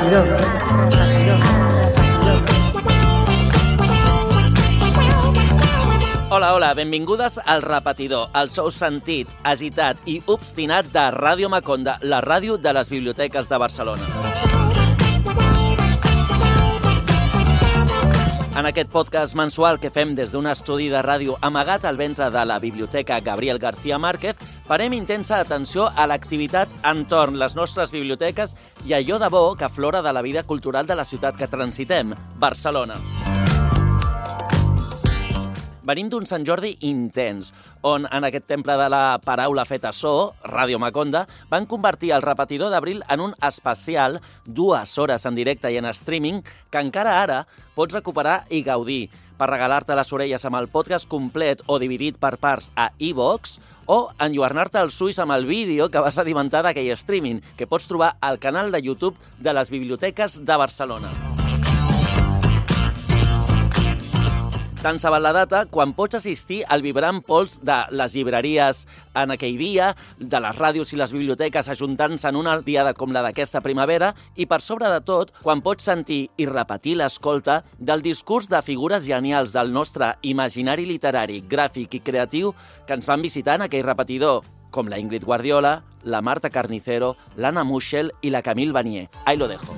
repetidor. Hola, benvingudes al Repetidor, el seu sentit, agitat i obstinat de Ràdio Maconda, la ràdio de les biblioteques de Barcelona. En aquest podcast mensual que fem des d'un estudi de ràdio amagat al ventre de la Biblioteca Gabriel García Márquez, parem intensa atenció a l'activitat entorn les nostres biblioteques i allò de bo que aflora de la vida cultural de la ciutat que transitem, Barcelona. Venim d'un Sant Jordi intens, on en aquest temple de la paraula feta so, Ràdio Maconda, van convertir el Repetidor d'Abril en un especial 2 hores en directe i en streaming que encara ara pots recuperar i gaudir per regalar-te les orelles amb el podcast complet o dividit per parts a iVoox o enlluernar-te els ulls amb el vídeo que va sedimentar d'aquell streaming que pots trobar al canal de YouTube de les Biblioteques de Barcelona. Tant se val la data quan pots assistir al vibrant pols de les llibreries en aquell dia, de les ràdios i les biblioteques ajuntant-se en una diada com la d'aquesta primavera i, per sobre de tot, quan pots sentir i repetir l'escolta del discurs de figures genials del nostre imaginari literari, gràfic i creatiu que ens van visitar en aquell repetidor, com la Ingrid Guardiola, la Marta Carnicero, l'Anna Muschel i la Camille Vanier. Ahí lo dejo.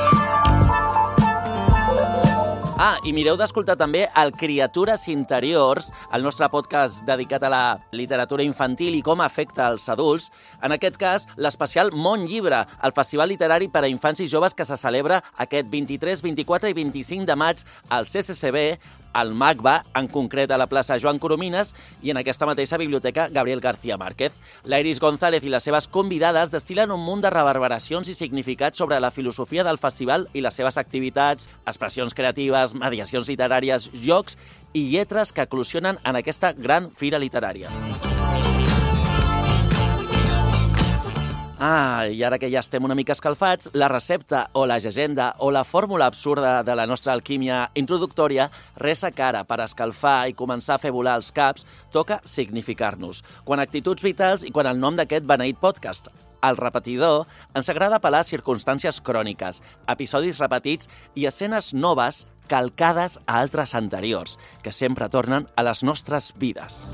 I mireu d'escoltar també el Criatures Interiors, el nostre podcast dedicat a la literatura infantil i com afecta als adults. En aquest cas, l'especial Món Llibre, el festival literari per a infants i joves que se celebra aquest 23, 24 i 25 de maig al CCCB, al MACBA, en concret a la plaça Joan Coromines, i en aquesta mateixa biblioteca Gabriel García Márquez. La Iris González i les seves convidades destilen un munt de reverberacions i significats sobre la filosofia del festival i les seves activitats, expressions creatives, mediacions literàries, jocs i lletres que eclosionen en aquesta gran fira literària. I ara que ja estem una mica escalfats, la recepta o la llegenda o la fórmula absurda de la nostra alquímia introductòria, res a cara per escalfar i començar a fer volar els caps, toca significar-nos. Quan actituds vitals i quan el nom d'aquest beneït podcast, El Repetidor, ens agrada apel·lar a circumstàncies cròniques, episodis repetits i escenes noves calcades a altres anteriors, que sempre tornen a les nostres vides.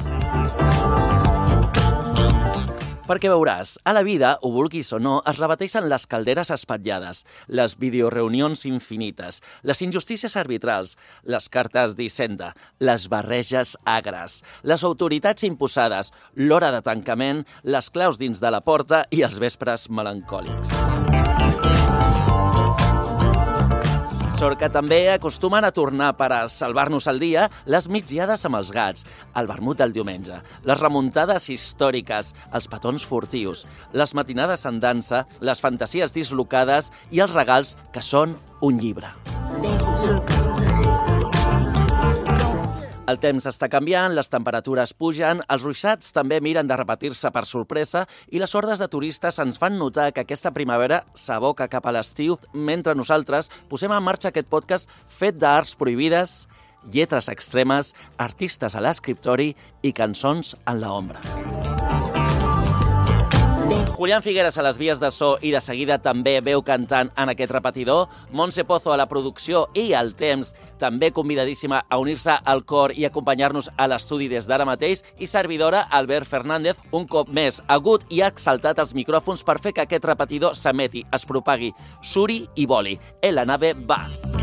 Perquè veuràs, a la vida, ho vulguis o no, es repeteixen les calderes espatllades, les videoreunions infinites, les injustícies arbitrals, les cartes d'Hisenda, les barreges agres, les autoritats imposades, l'hora de tancament, les claus dins de la porta i els vespres melancòlics. Sort que també acostumen a tornar per a salvar-nos el dia les migdiades amb els gats, el vermut del diumenge, les remuntades històriques, els petons furtius, les matinades en dansa, les fantasies dislocades i els regals que són un llibre. El temps està canviant, les temperatures pugen, els ruixats també miren de repetir-se per sorpresa i les hordes de turistes ens fan notar que aquesta primavera s'aboca cap a l'estiu mentre nosaltres posem en marxa aquest podcast fet d'arts prohibides, lletres extremes, artistes a l'escriptori i cançons en l'ombra. Julián Figueras a les vies de so i de seguida també veu cantant en aquest repetidor, Montse Pozo a la producció i al temps, també convidadíssima a unir-se al cor i acompanyar-nos a l'estudi des d'ara mateix, i servidora Albert Fernández, un cop més agut i exaltat als micròfons per fer que aquest repetidor s'emeti, es propagui, suri i voli. La nave va!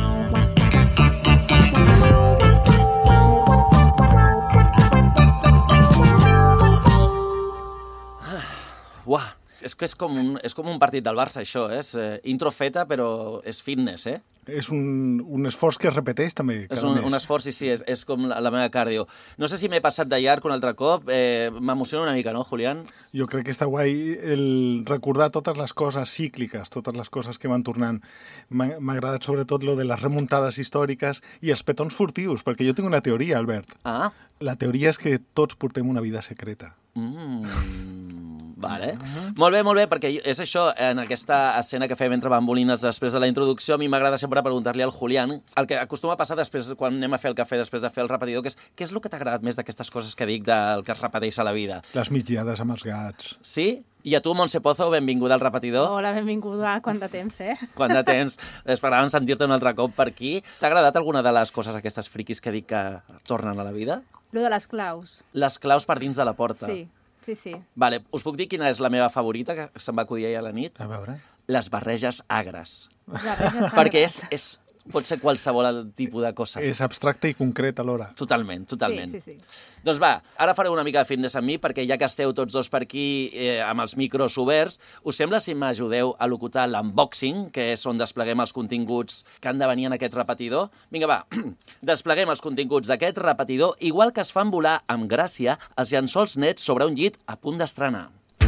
Uah! És que és com un partit del Barça, això, és intro feta, però és fitness, eh? És un esforç que es repeteix, també. És un esforç, sí, és com la meva cardio. No sé si m'he passat de llarg un altre cop, m'emociona una mica, no, Julián? Jo crec que està guai el recordar totes les coses cícliques, totes les coses que van tornant. M'ha agradat sobretot lo de les remuntades històriques i els petons furtius, perquè jo tinc una teoria, Albert. Ah? La teoria és que tots portem una vida secreta. Vale. Molt bé, perquè és això, en aquesta escena que fèiem entre bambolines després de la introducció, a mi m'agrada sempre preguntar-li al Julián, el que acostuma a passar després, quan anem a fer el cafè, després de fer el repetidor, que és què és el que t'ha agradat més d'aquestes coses que dic del que es repeteix a la vida? Les migdiades amb els gats. Sí? I a tu, Montse Pozo, benvinguda al repetidor. Hola, benvinguda. Quant de temps, Quant de temps. Esperàvem sentir-te un altre cop per aquí. T'ha agradat alguna de les coses aquestes friquis que dic que tornen a la vida? Lo de les claus. Les claus per dins de la porta. Sí. Vale, us puc dir quina és la meva favorita, que se'm va acudir ahir a la nit? A veure. Les barreges agres. Barreges agres. Perquè pot ser qualsevol tipus de cosa. És abstracte i concret alhora. Totalment. Sí. Doncs va, ara fareu una mica de fitness amb mi, perquè ja que esteu tots dos per aquí amb els micros oberts, us sembla si m'ajudeu a locutar l'unboxing, que és on despleguem els continguts que han de venir en aquest repetidor? Vinga, va, despleguem els continguts d'aquest repetidor, igual que es fan volar amb gràcia els llençols nets sobre un llit a punt d'estrenar.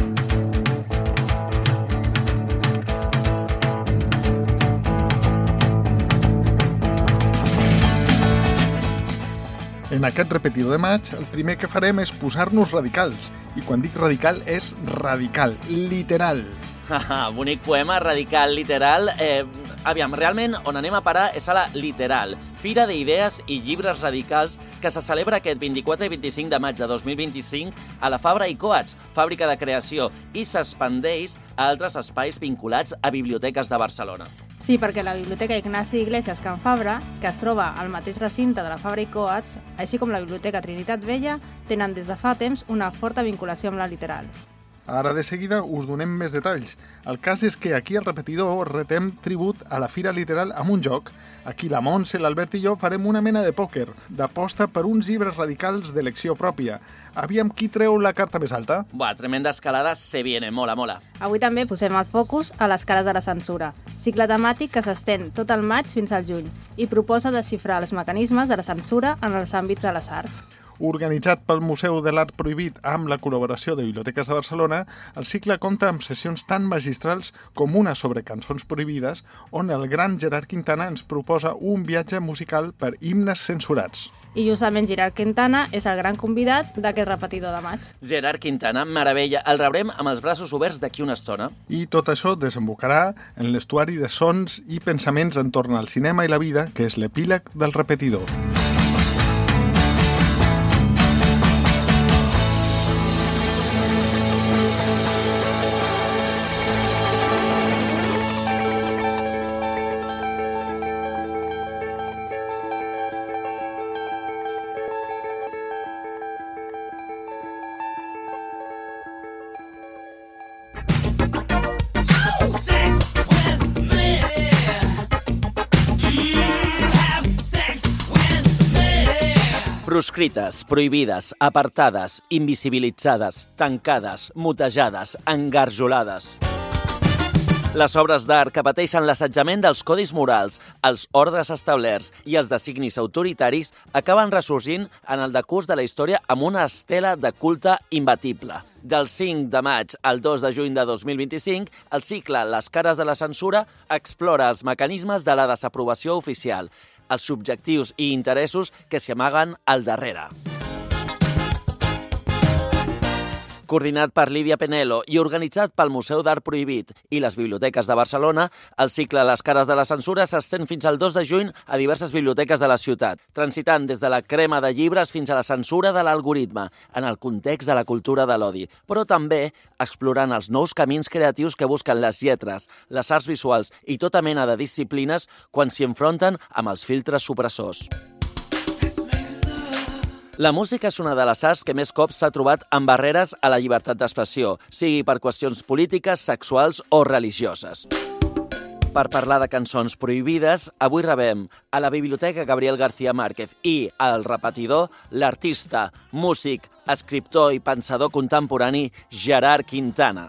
En aquest repetidor de maig, el primer que farem és posar-nos radicals. I quan dic radical, és radical, literal. Bonic poema, radical, literal. Aviam, realment on anem a parar és a la Literal, Fira d'Idees i Llibres Radicals, que se celebra aquest 24 i 25 de maig de 2025 a la Fabra i Coats, fàbrica de creació, i s'expandeix a altres espais vinculats a biblioteques de Barcelona. Sí, perquè la Biblioteca Ignasi Iglesias Can Fabra, que es troba al mateix recinte de la Fabra i Coats, així com la Biblioteca Trinitat Vella, tenen des de fa temps una forta vinculació amb la Literal. Ara de seguida us donem més detalls. El cas és que aquí al repetidor retem tribut a la Fira Literal amb un joc. Aquí la Montse, l'Albert i jo farem una mena de pòquer, d'aposta per uns llibres radicals d'elecció pròpia. Aviam qui treu la carta més alta. Buah, tremenda escalada, se viene, mola. Avui també posem el focus a les cares de la censura, cicle temàtic que s'estén tot el maig fins al juny i proposa desxifrar els mecanismes de la censura en els àmbits de les arts. Organitzat pel Museu de l'Art Prohibit amb la col·laboració de Biblioteques de Barcelona, el cicle compta amb sessions tan magistrals com una sobre cançons prohibides, on el gran Gerard Quintana ens proposa un viatge musical per himnes censurats. I justament Gerard Quintana és el gran convidat d'aquest repetidor de maig. Gerard Quintana, meravella. El rebrem amb els braços oberts d'aquí una estona. I tot això desembocarà en l'estuari de sons i pensaments entorn al cinema i la vida, que és l'epíleg del repetidor. Proscrites, prohibides, apartades, invisibilitzades, tancades, mutejades, engarjolades. Les obres d'art que pateixen l'assetjament dels codis morals, els ordres establerts i els designis autoritaris acaben ressorgint en el decurs de la història amb una estela de culte imbatible. Del 5 de maig al 2 de juny de 2025, el cicle Les cares de la censura explora els mecanismes de la desaprovació oficial, els subjectius i interessos que s'hi amaguen al darrere. Coordinat per Lídia Penelo i organitzat pel Museu d'Art Prohibit i les Biblioteques de Barcelona, el cicle Les cares de la censura s'estén fins al 2 de juny a diverses biblioteques de la ciutat, transitant des de la crema de llibres fins a la censura de l'algoritme, en el context de la cultura de l'odi, però també explorant els nous camins creatius que busquen les lletres, les arts visuals i tota mena de disciplines quan s'hi enfronten amb els filtres supressors. La música és una de les arts que més cops s'ha trobat amb barreres a la llibertat d'expressió, sigui per qüestions polítiques, sexuals o religioses. Per parlar de cançons prohibides, avui rebem a la Biblioteca Gabriel García Márquez i al repetidor l'artista, músic, escriptor i pensador contemporani Gerard Quintana.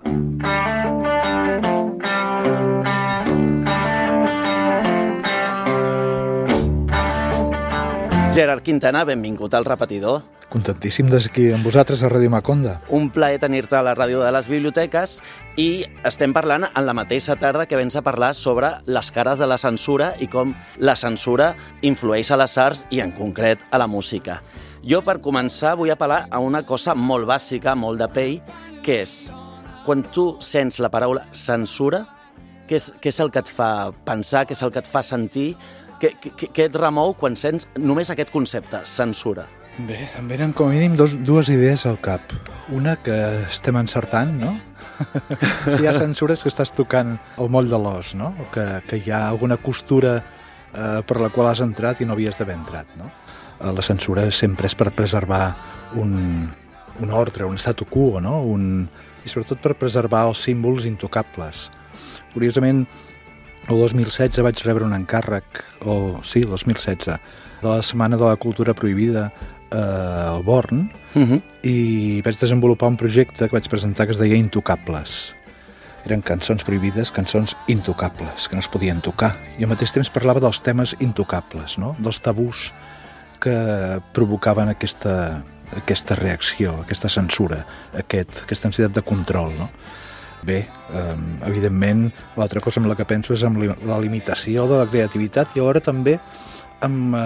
Gerard Quintana, benvingut al repetidor. Contentíssim de ser aquí amb vosaltres a Ràdio Maconda. Un plaer tenir-te a la ràdio de les biblioteques i estem parlant en la mateixa tarda que vens a parlar sobre les cares de la censura i com la censura influeix a les arts i en concret a la música. Jo, per començar, vull apel·lar a una cosa molt bàsica, molt de pell, que és quan tu sents la paraula censura, què és el que et fa pensar, què és el que et fa sentir, què et remou quan sents només aquest concepte, censura? Bé, em venen com a mínim dues idees al cap. Una, que estem encertant, no? Si hi ha censures que estàs tocant el moll de l'os, no? O que hi ha alguna costura per la qual has entrat i no havies d'haver entrat, no? La censura sempre és per preservar un ordre, un statu quo, no? I sobretot per preservar els símbols intocables. Curiosament, el 2016 vaig rebre un encàrrec, el 2016, de la Setmana de la Cultura Prohibida al Born, i vaig desenvolupar un projecte que vaig presentar que es deia Intocables. Eren cançons prohibides, cançons intocables, que no es podien tocar. I al mateix temps parlava dels temes intocables, no? Dels tabús que provocaven aquesta reacció, aquesta censura, aquesta necessitat de control, no? Bé, evidentment, l'altra cosa amb la que penso és amb la limitació de la creativitat i alhora també amb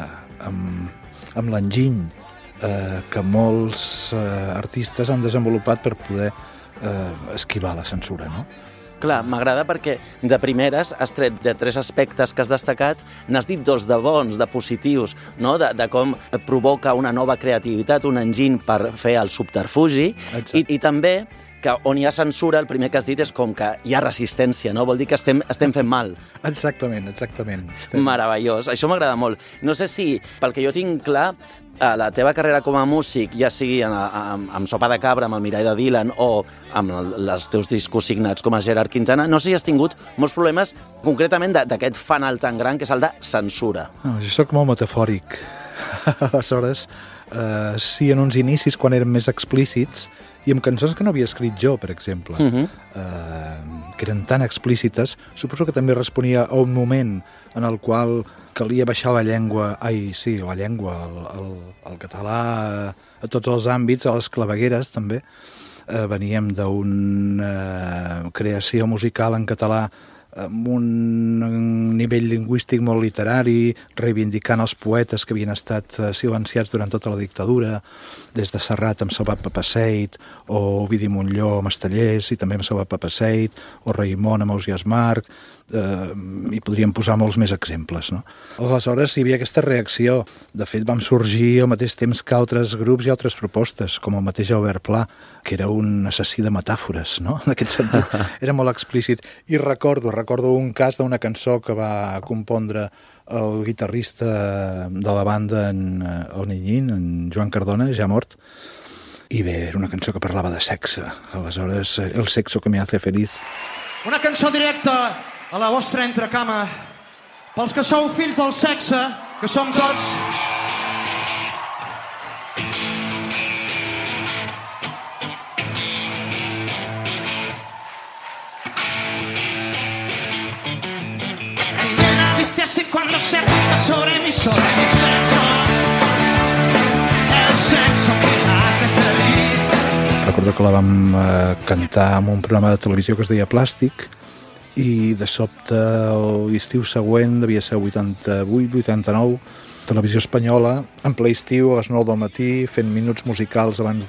l'enginy que molts artistes han desenvolupat per poder esquivar la censura, no? Clar, m'agrada perquè de primeres has tret de 3 aspectes que has destacat, n'has dit 2 de bons, de positius, no? De com provoca una nova creativitat, un enginy per fer el subterfugi, i també que on hi ha censura, el primer que has dit és com que hi ha resistència, no? Vol dir que estem fent mal. Exactament. Meravellós, això m'agrada molt. No sé si, pel que jo tinc clar, la teva carrera com a músic, ja sigui amb Sopa de Cabra, amb el Mirall de Dylan, o amb els teus discos signats com a Gerard Quintana, no sé si has tingut molts problemes concretament d'aquest fanal tan gran que és el de censura. No, jo soc molt metafòric. Aleshores, sí, en uns inicis, quan eren més explícits, i amb cançons que no havia escrit jo, per exemple, que eren tan explícites, suposo que també responia a un moment en el qual calia baixar la llengua, el català a tots els àmbits, a les clavegueres també. Veníem d'una creació musical en català amb un nivell lingüístic molt literari, reivindicant els poetes que havien estat silenciats durant tota la dictadura, des de Serrat amb Salvat Papasseit, o Ovidi Montllor amb Estellers, i també amb Salvat Papasseit, o Raimon amb Ausiàs Marc, i podríem posar molts més exemples, no? Aleshores hi havia aquesta reacció. De fet, vam sorgir al mateix temps que altres grups i altres propostes, com el mateix Albert Pla, que era un assassí de metàfores, no? En aquest sentit, era molt explícit. I recordo un cas d'una cançó que va compondre el guitarrista de la banda El Niñín, en Joan Cardona, ja mort. I bé, era una cançó que parlava de sexe. Aleshores, el sexo que me hace feliz. Una cançó directa a la vostra entrecama, pels que sou fills del sexe, que som tots. Mi nena dice así cuando se acuesta sobre mi sexo, el sexo que hace feliz. Recordo que la vam cantar en un programa de televisió que es deia Plàstic, i de sobte l'estiu següent, devia ser 88-89, televisió espanyola, en ple estiu, a les 9 del matí, fent minuts musicals abans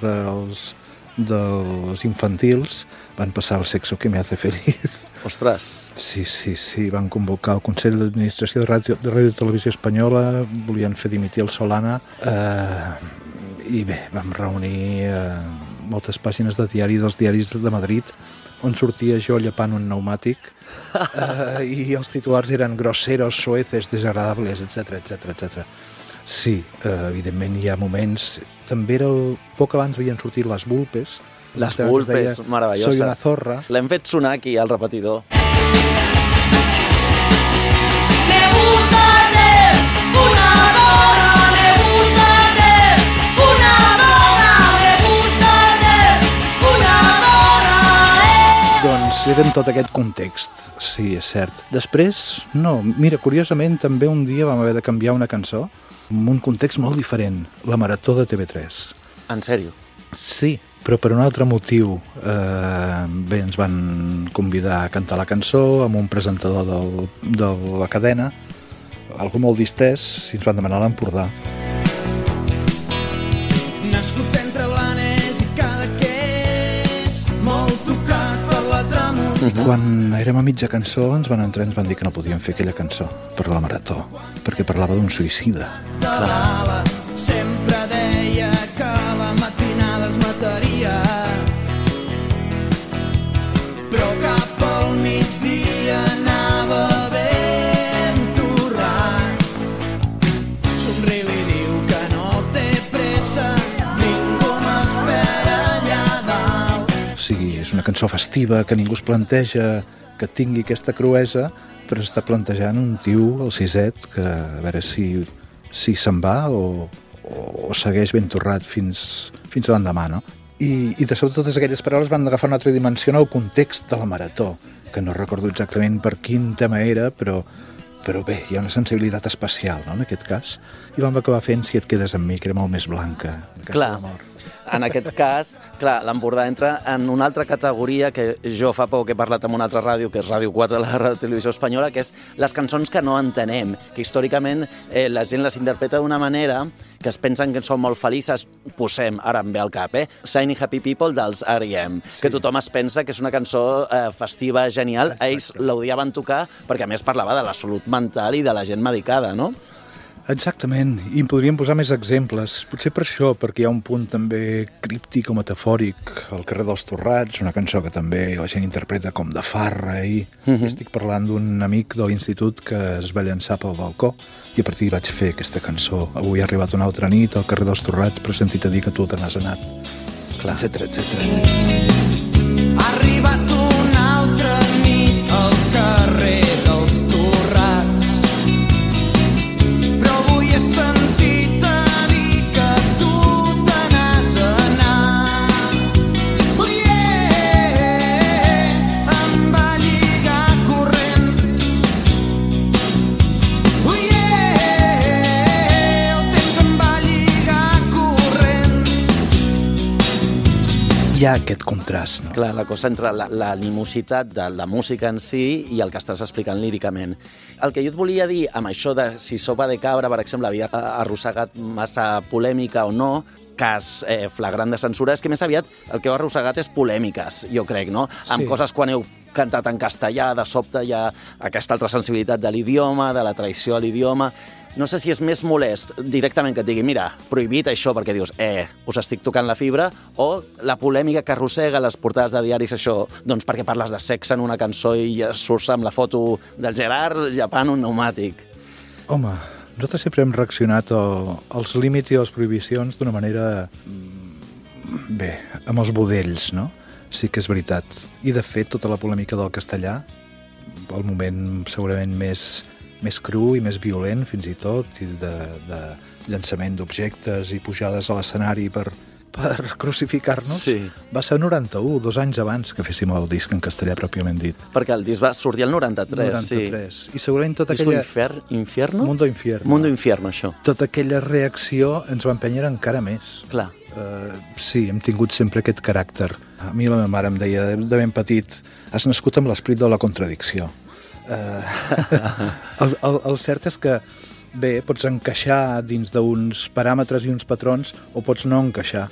dels infantils, van passar el sexo que me hace feliz. Ostres! Sí, van convocar el Consell d'Administració de Ràdio i Televisió Espanyola, volien fer dimitir el Solana, i bé, vam reunir moltes pàgines de diari dels diaris de Madrid, on sortia jo llepant un pneumàtic, i els titulars eren grosseros, soeces, desagradables, etc. Sí, evidentment hi ha moments... També era poc abans havien sortit les Vulpes. Les Vulpes, meravelloses. Soy una zorra. L'hem fet sonar aquí al repetidor. Eren tot aquest context, sí, és cert. Després, no, mira, curiosament també un dia vam haver de canviar una cançó amb un context molt diferent, la Marató de TV3. En sèrio? Sí, però per un altre motiu. Bé, ens van convidar a cantar la cançó amb un presentador de la cadena, algú molt distès, i ens van demanar l'Empordà. Nascut entre Blanes i Cadaqués, molt tocat I quan érem a mitja cançó ens van entrar i ens van dir que no podíem fer aquella cançó per la marató, perquè parlava d'un suïcida. Sempre deia que la matinada es mataria, però cap al migdia anava ben torrat. Somriu i diu que no té pressa, ningú m'espera allà dalt. O sigui, és una cançó festiva, que ningú es planteja que tingui aquesta cruesa, però està plantejant un tio, el Siset, que a veure si se'n va o segueix ben torrat fins a l'endemà, no? I de sobte totes aquelles paraules van agafar una altra dimensió en el context de la marató, que no recordo exactament per quin tema era, però bé, hi ha una sensibilitat especial, no?, en aquest cas. I vam acabar fent Si et quedes amb mi, que era molt més blanca. Clar. En aquest cas, clar, l'Empordà entra en una altra categoria que jo fa poc he parlat amb una altra ràdio, que és Ràdio 4, la Ràdio Televisió Espanyola, que és les cançons que no entenem, que històricament la gent les interpreta d'una manera que es pensen que són molt felices. Posem, ara em ve al cap, Shiny Happy People dels R.E.M., que tothom es pensa que és una cançó festiva, genial. Exacte. Ells l'odiaven tocar perquè a més parlava de la salut mental i de la gent medicada, no? Exactament, i en podríem posar més exemples. Potser per això, perquè hi ha un punt també críptic o metafòric, El carrer dels Torrats, una cançó que també la gent interpreta com de farra, i estic parlant d'un amic de l'institut que es va llançar pel balcó, i a partir vaig fer aquesta cançó. Avui ha arribat una altra nit al carrer dels Torrats, però he sentit a dir que tu te n'has anat, etcètera, etcètera. Ha arribat una altra nit al carrer dels Torrats, però avui he sentit a dir que tu te n'has anat. Oh yeah, em va lligar corrent. Oh yeah, el temps em va lligar corrent. Hi ha aquest contrast, no? Clar, la cosa entre l'animositat de la música en si i el que estàs explicant líricament. El que jo et volia dir amb això de si Sopa de Cabra, per exemple, havia arrossegat massa polèmica o no, cas flagrant de censura, és que més aviat el que heu arrossegat és polèmiques, jo crec, no? Sí. Amb coses quan heu cantat en castellà, de sobte hi ha aquesta altra sensibilitat de l'idioma, de la traïció a l'idioma. No sé si és més molest directament que et digui mira, prohibit això perquè dius us estic tocant la fibra, o la polèmica que arrossega les portades de diaris això, doncs perquè parles de sexe en una cançó i surts amb la foto del Gerard llepant un pneumàtic. Home, nosaltres sempre hem reaccionat als límits i a les prohibicions d'una manera, bé, amb els budells, no? Sí que és veritat. I de fet, tota la polèmica del castellà, el moment segurament més cru i més violent, fins i tot, i de llançament d'objectes i pujades a l'escenari per crucificar-nos, Sí. va ser el 91, 2 anys abans que féssim el disc en castellà pròpiament dit. Perquè el disc va sortir el 93, 93. I segurament tota Disco aquella... Infierno? Mundo Infierno. Mundo Infierno, això. Tota aquella reacció ens va empènyer encara més. Clar. Sí, hem tingut sempre aquest caràcter. A mi la meva mare em deia, de ben petit, has nascut amb l'esperit de la contradicció. El cert és que, bé, pots encaixar dins d'uns paràmetres i uns patrons o pots no encaixar.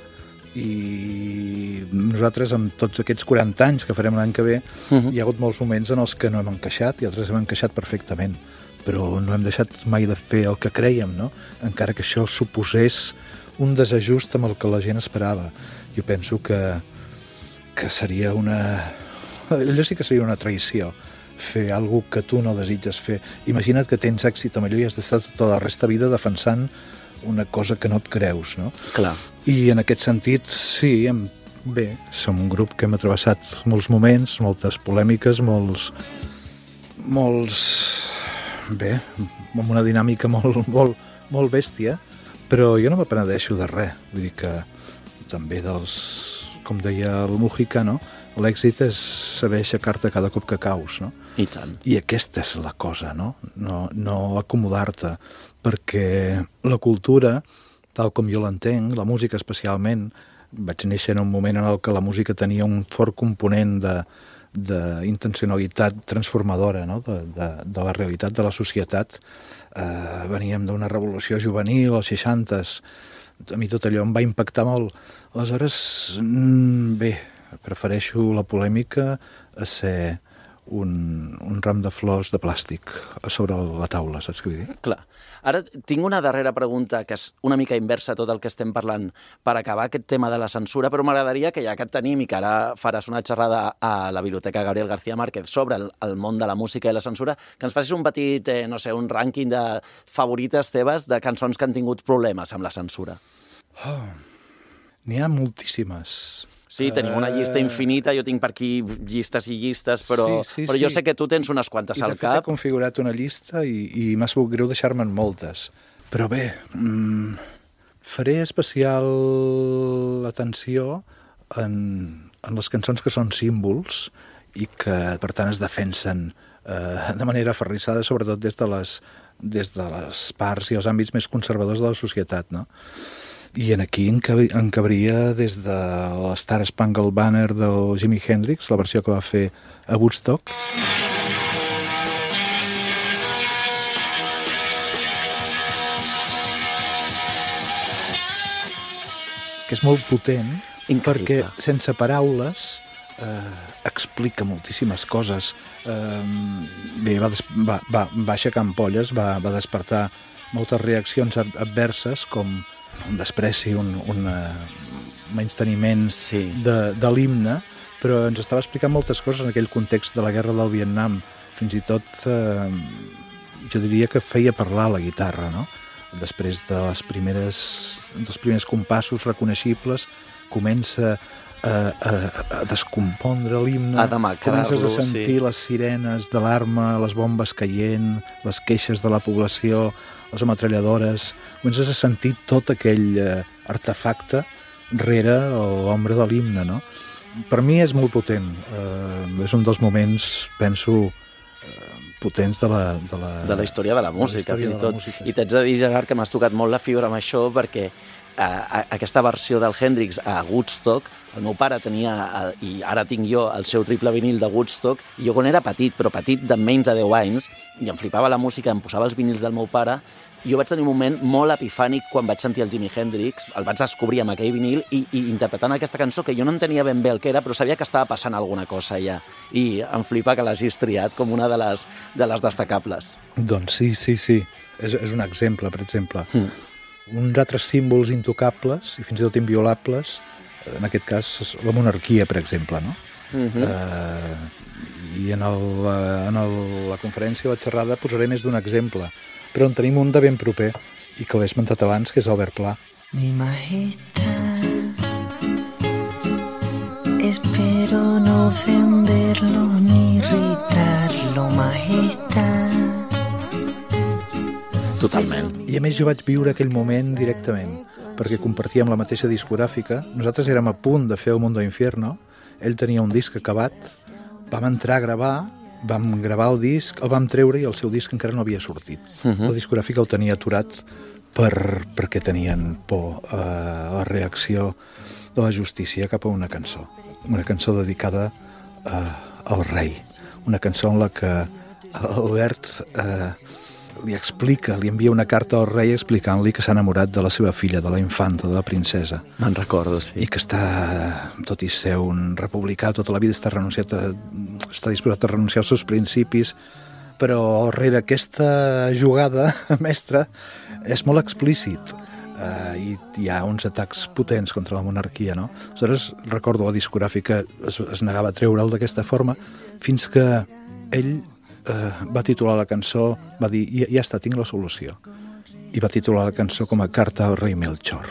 I nosaltres, amb tots aquests 40 anys que farem l'any que ve, hi ha hagut molts moments en els que no hem encaixat i altres hem encaixat perfectament. Però no hem deixat mai de fer el que crèiem, no? Encara que això suposés un desajust amb el que la gent esperava. Jo penso que seria una... Allò sí que seria una traïció, fer alguna que tu no desitges fer. Imagina't que tens èxit amb allò i has d'estar tota la resta de vida defensant una cosa que no et creus, no? Clar. I en aquest sentit, sí, bé, som un grup que hem travessat molts moments, moltes polèmiques, bé, amb una dinàmica molt bèstia, però jo no me penedeixo de res. Vull dir que també com deia el Mujica, no? L'èxit és saber aixecar-te cada cop que caus, no? I tant. I aquesta és la cosa, no? No acomodar-te, perquè la cultura, tal com jo l'entenc, la música especialment, vaig néixer en un moment en el que la música tenia un fort component d'intencionalitat transformadora, no? de la realitat de la societat. Veníem d'una revolució juvenil als 60s, a mi tot allò em va impactar molt. Aleshores, bé, prefereixo la polèmica a ser un ram de flors de plàstic sobre la taula, saps què vull dir? Clar. Ara tinc una darrera pregunta que és una mica inversa a tot el que estem parlant per acabar aquest tema de la censura, però m'agradaria que ja que et tenim i que ara faràs una xerrada a la Biblioteca Gabriel García Márquez sobre el món de la música i la censura, que ens facis un petit, un rànquing de favorites teves de cançons que han tingut problemes amb la censura. N'hi ha moltíssimes. Sí, tenim una llista infinita, jo tinc per aquí llistes i llistes, però jo sé que tu tens unes quantes al cap. I de fet he configurat una llista i m'ha sabut greu deixar-me'n moltes. Però bé, faré especial atenció en les cançons que són símbols i que, per tant, es defensen de manera aferrissada, sobretot des de les parts i els àmbits més conservadors de la societat, no? I aquí encabria des de l'Star Spangled Banner del Jimi Hendrix, la versió que va fer a Woodstock. Que és molt potent, perquè sense paraules explica moltíssimes coses. Bé, va aixecar ampolles, va despertar moltes reaccions adverses, com un despreci, un menysteniment de l'himne, però ens estava explicant moltes coses en aquell context de la guerra del Vietnam. Fins i tot, jo diria que feia parlar la guitarra, no? Després dels primers compassos reconeixibles, comença a descompondre l'himne, comences a sentir les sirenes d'alarma, les bombes caient, les queixes de la població, les ametralladores, comences a sentir tot aquell artefacte rere l'ombra de l'himne, no? Per mi és molt potent. És un dels moments, penso, potents de la història de la música, fins i tot. I t'haig de dir, Gerard, que m'has tocat molt la fibra amb això, perquè aquesta versió del Hendrix a Woodstock, el meu pare tenia, i ara tinc jo, el seu triple vinil de Woodstock, i jo quan era petit, però petit de menys de 10 anys, i em flipava la música, em posava els vinils del meu pare, jo vaig tenir un moment molt epifànic quan vaig sentir el Jimi Hendrix, el vaig descobrir amb aquell vinil i interpretant aquesta cançó, que jo no entenia ben bé el que era, però sabia que estava passant alguna cosa allà. I em flipa que l'hagis triat com una de les destacables. Doncs sí. És un exemple, per exemple. Uns altres símbols intocables i fins i tot inviolables, en aquest cas la monarquia, per exemple, no? I en la conferència, la xerrada, posaré més d'un exemple, però en tenim un de ben proper i que l'he esmentat abans, que és Albert Pla. Mi majestad, espero no ofenderlo ni irritarlo, majestad. Totalment. I a més jo vaig viure aquell moment directament, perquè compartíem la mateixa discogràfica. Nosaltres érem a punt de fer El Mundo Infierno, ell tenia un disc acabat, vam entrar a gravar, vam gravar el disc, el vam treure i el seu disc encara no havia sortit. La discogràfica el tenia aturat perquè tenien por a la reacció de la justícia cap a una cançó dedicada al rei, una cançó en la que Albert li envia una carta al rei explicant-li que s'ha enamorat de la seva filla, de la infanta, de la princesa. Me'n recordo, sí. I que està, tot i ser un republicà, tota la vida està disposat a renunciar als seus principis, però rere aquesta jugada mestra és molt explícit. I hi ha uns atacs potents contra la monarquia, no? Aleshores, recordo la discogràfica es negava a treure'l d'aquesta forma, fins que ell va titular la cançó, va dir, ja està, tinc la solució. I va titular la cançó com a Carta al rei Melchor.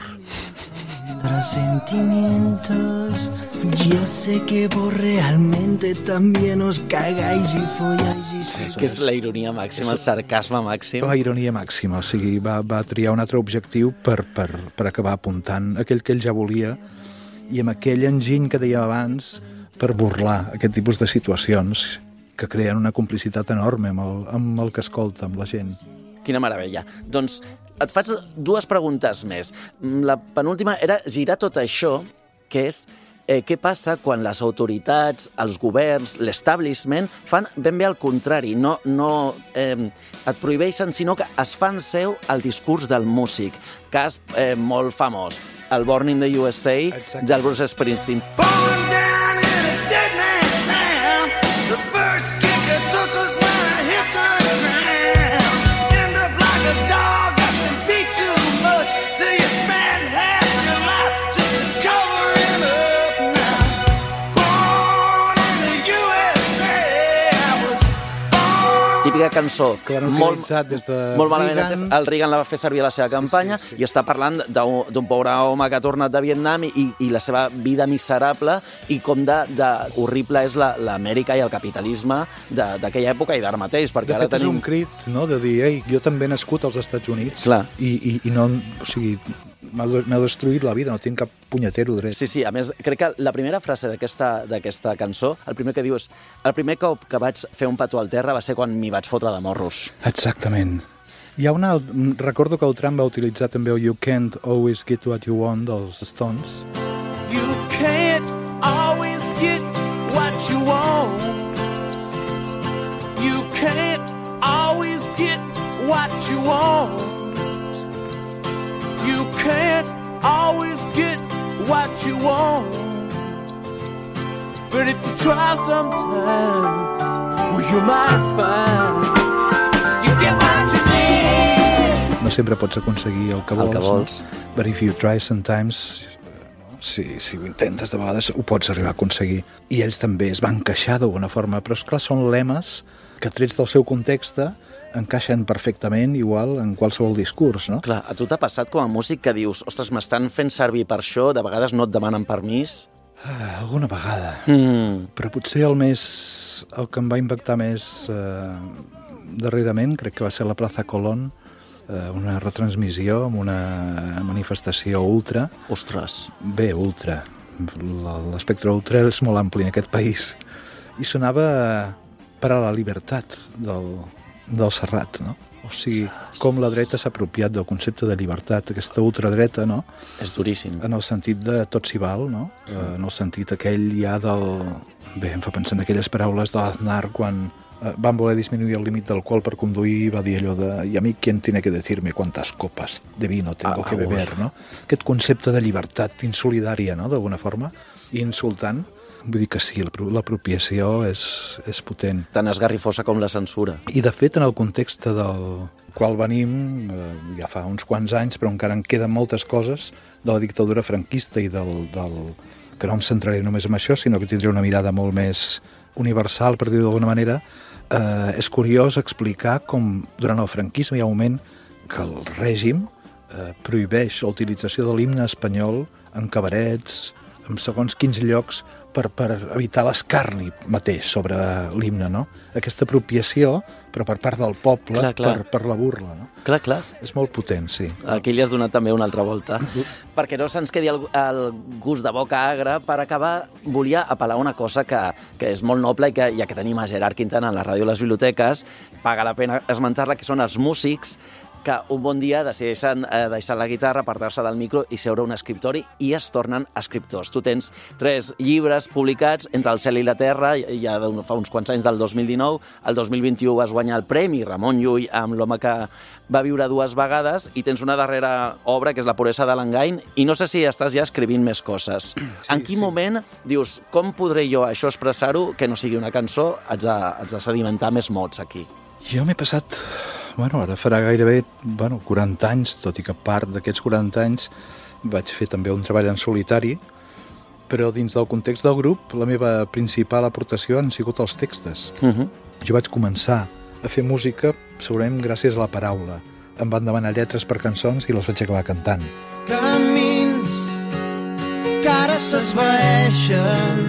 Sentimientos, yo sé que vos realmente también os cagáis y folláis y sois... Que és la ironia màxima, el sarcasme màxim. La ironia màxima, o sigui, va triar un altre objectiu per acabar apuntant aquell que ell ja volia i amb aquell enginy que deia abans per burlar aquest tipus de situacions que creen una complicitat enorme amb el que escolta, amb la gent. Quina meravella. Doncs et faig dues preguntes més. La penúltima era girar tot això, que és què passa quan les autoritats, els governs, l'establishment fan ben bé el contrari. No et prohibeixen, sinó que es fan seu el discurs del músic. Cas molt famós, el Born in the USA del Bruce Springsteen. Born down in a dead man's town, típica cançó Que l'han molt utilitzat des de malament Reagan. entès. El Reagan la va fer servir a la seva campanya i està parlant d'un pobre home que ha tornat de Vietnam i la seva vida miserable i com de horrible és l'Amèrica i el capitalisme d'aquella època i d'ara mateix, perquè De ara fet, és tenim... un crit, no?, de dir, ei, jo també he nascut als Estats Units. Clar. I no, o sigui, m'ha destruït la vida, no tinc cap punyetero dret. Sí, a més, crec que la primera frase d'aquesta cançó, el primer que diu és el primer cop que vaig fer un petó al terra va ser quan m'hi vaig fotre de morros. Exactament. Hi ha recordo que el Trump va utilitzar també el You Can't Always Get What You Want dels Stones. You can't always get what you want. You can't always get what you want. You can't always get what you want. But if you try sometimes, well, you might find you get what you need. No sempre pots aconseguir el que vols. El que vols. No? But if you try sometimes, si ho intentes de vegades, ho pots arribar a aconseguir. I ells també es van queixar d'alguna forma, però esclar, són lemes que trets del seu context encaixen perfectament igual en qualsevol discurs, no? Clar, a tu t'ha passat com a músic que dius ostres, m'estan fent servir per això, de vegades no et demanen permís? Alguna vegada. Però potser el que em va impactar més darrerament, crec que va ser la Plaza Colón, una retransmissió amb una manifestació ultra. Ostres. Bé, ultra. L'espectre ultra és molt ampli en aquest país. I sonava per a la llibertat del Serrat, no? O sigui, com la dreta s'ha apropiat del concepte de llibertat, aquesta ultradreta, no? És duríssim. En el sentit de tot s'hi val, no? En el sentit aquell ja del... Bé, em fa pensar en aquelles paraules de l'Aznar quan van voler disminuir el límit d'alcohol per conduir i va dir allò de «Y a mí quién tiene que decirme cuántas copas de vino tengo que beber», no? Aquest concepte de llibertat insolidària, no?, d'alguna forma, i insultant. Vull dir que sí, l'apropiació és potent. Tan esgarrifosa com la censura. I, de fet, en el context del qual venim, ja fa uns quants anys, però encara en queden moltes coses, de la dictadura franquista i que no em centraré només en això, sinó que tindré una mirada molt més universal, per dir-ho d'alguna manera, és curiós explicar com durant el franquisme hi ha un moment que el règim prohibeix la utilització de l'himne espanyol en cabarets, en segons quins llocs, per evitar l'escarni mateix sobre l'himne, no? Aquesta apropiació, però per part del poble, clar. Per la burla, no? Clar. És molt potent, sí. Aquí li has donat també una altra volta. Perquè no se'ns quedi el gust de boca agre, per acabar, volia apel·lar una cosa que és molt noble i que, ja que tenim a Gerard Quintana en la ràdio i les biblioteques, paga la pena esmentar-la, que són els músics que un bon dia decideixen deixar la guitarra, apartar-se del micro i seure a un escriptori i es tornen escriptors. Tu tens 3 llibres publicats entre el cel i la terra, ja fa uns quants anys, del 2019. El 2021 vas guanyar el premi Ramon Llull amb L'home que va viure 2 vegades i tens una darrera obra que és La puresa de l'engany i no sé si estàs ja escrivint més coses. En quin moment dius, com podré jo això expressar-ho que no sigui una cançó, haig de sedimentar més mots aquí? Jo m'he passat... ara farà gairebé 40 anys, tot i que part d'aquests 40 anys vaig fer també un treball en solitari, però dins del context del grup la meva principal aportació han sigut els textos. Jo vaig començar a fer música segurament gràcies a la paraula. Em van demanar lletres per cançons i les vaig acabar cantant. Camins que ara s'esvaeixen,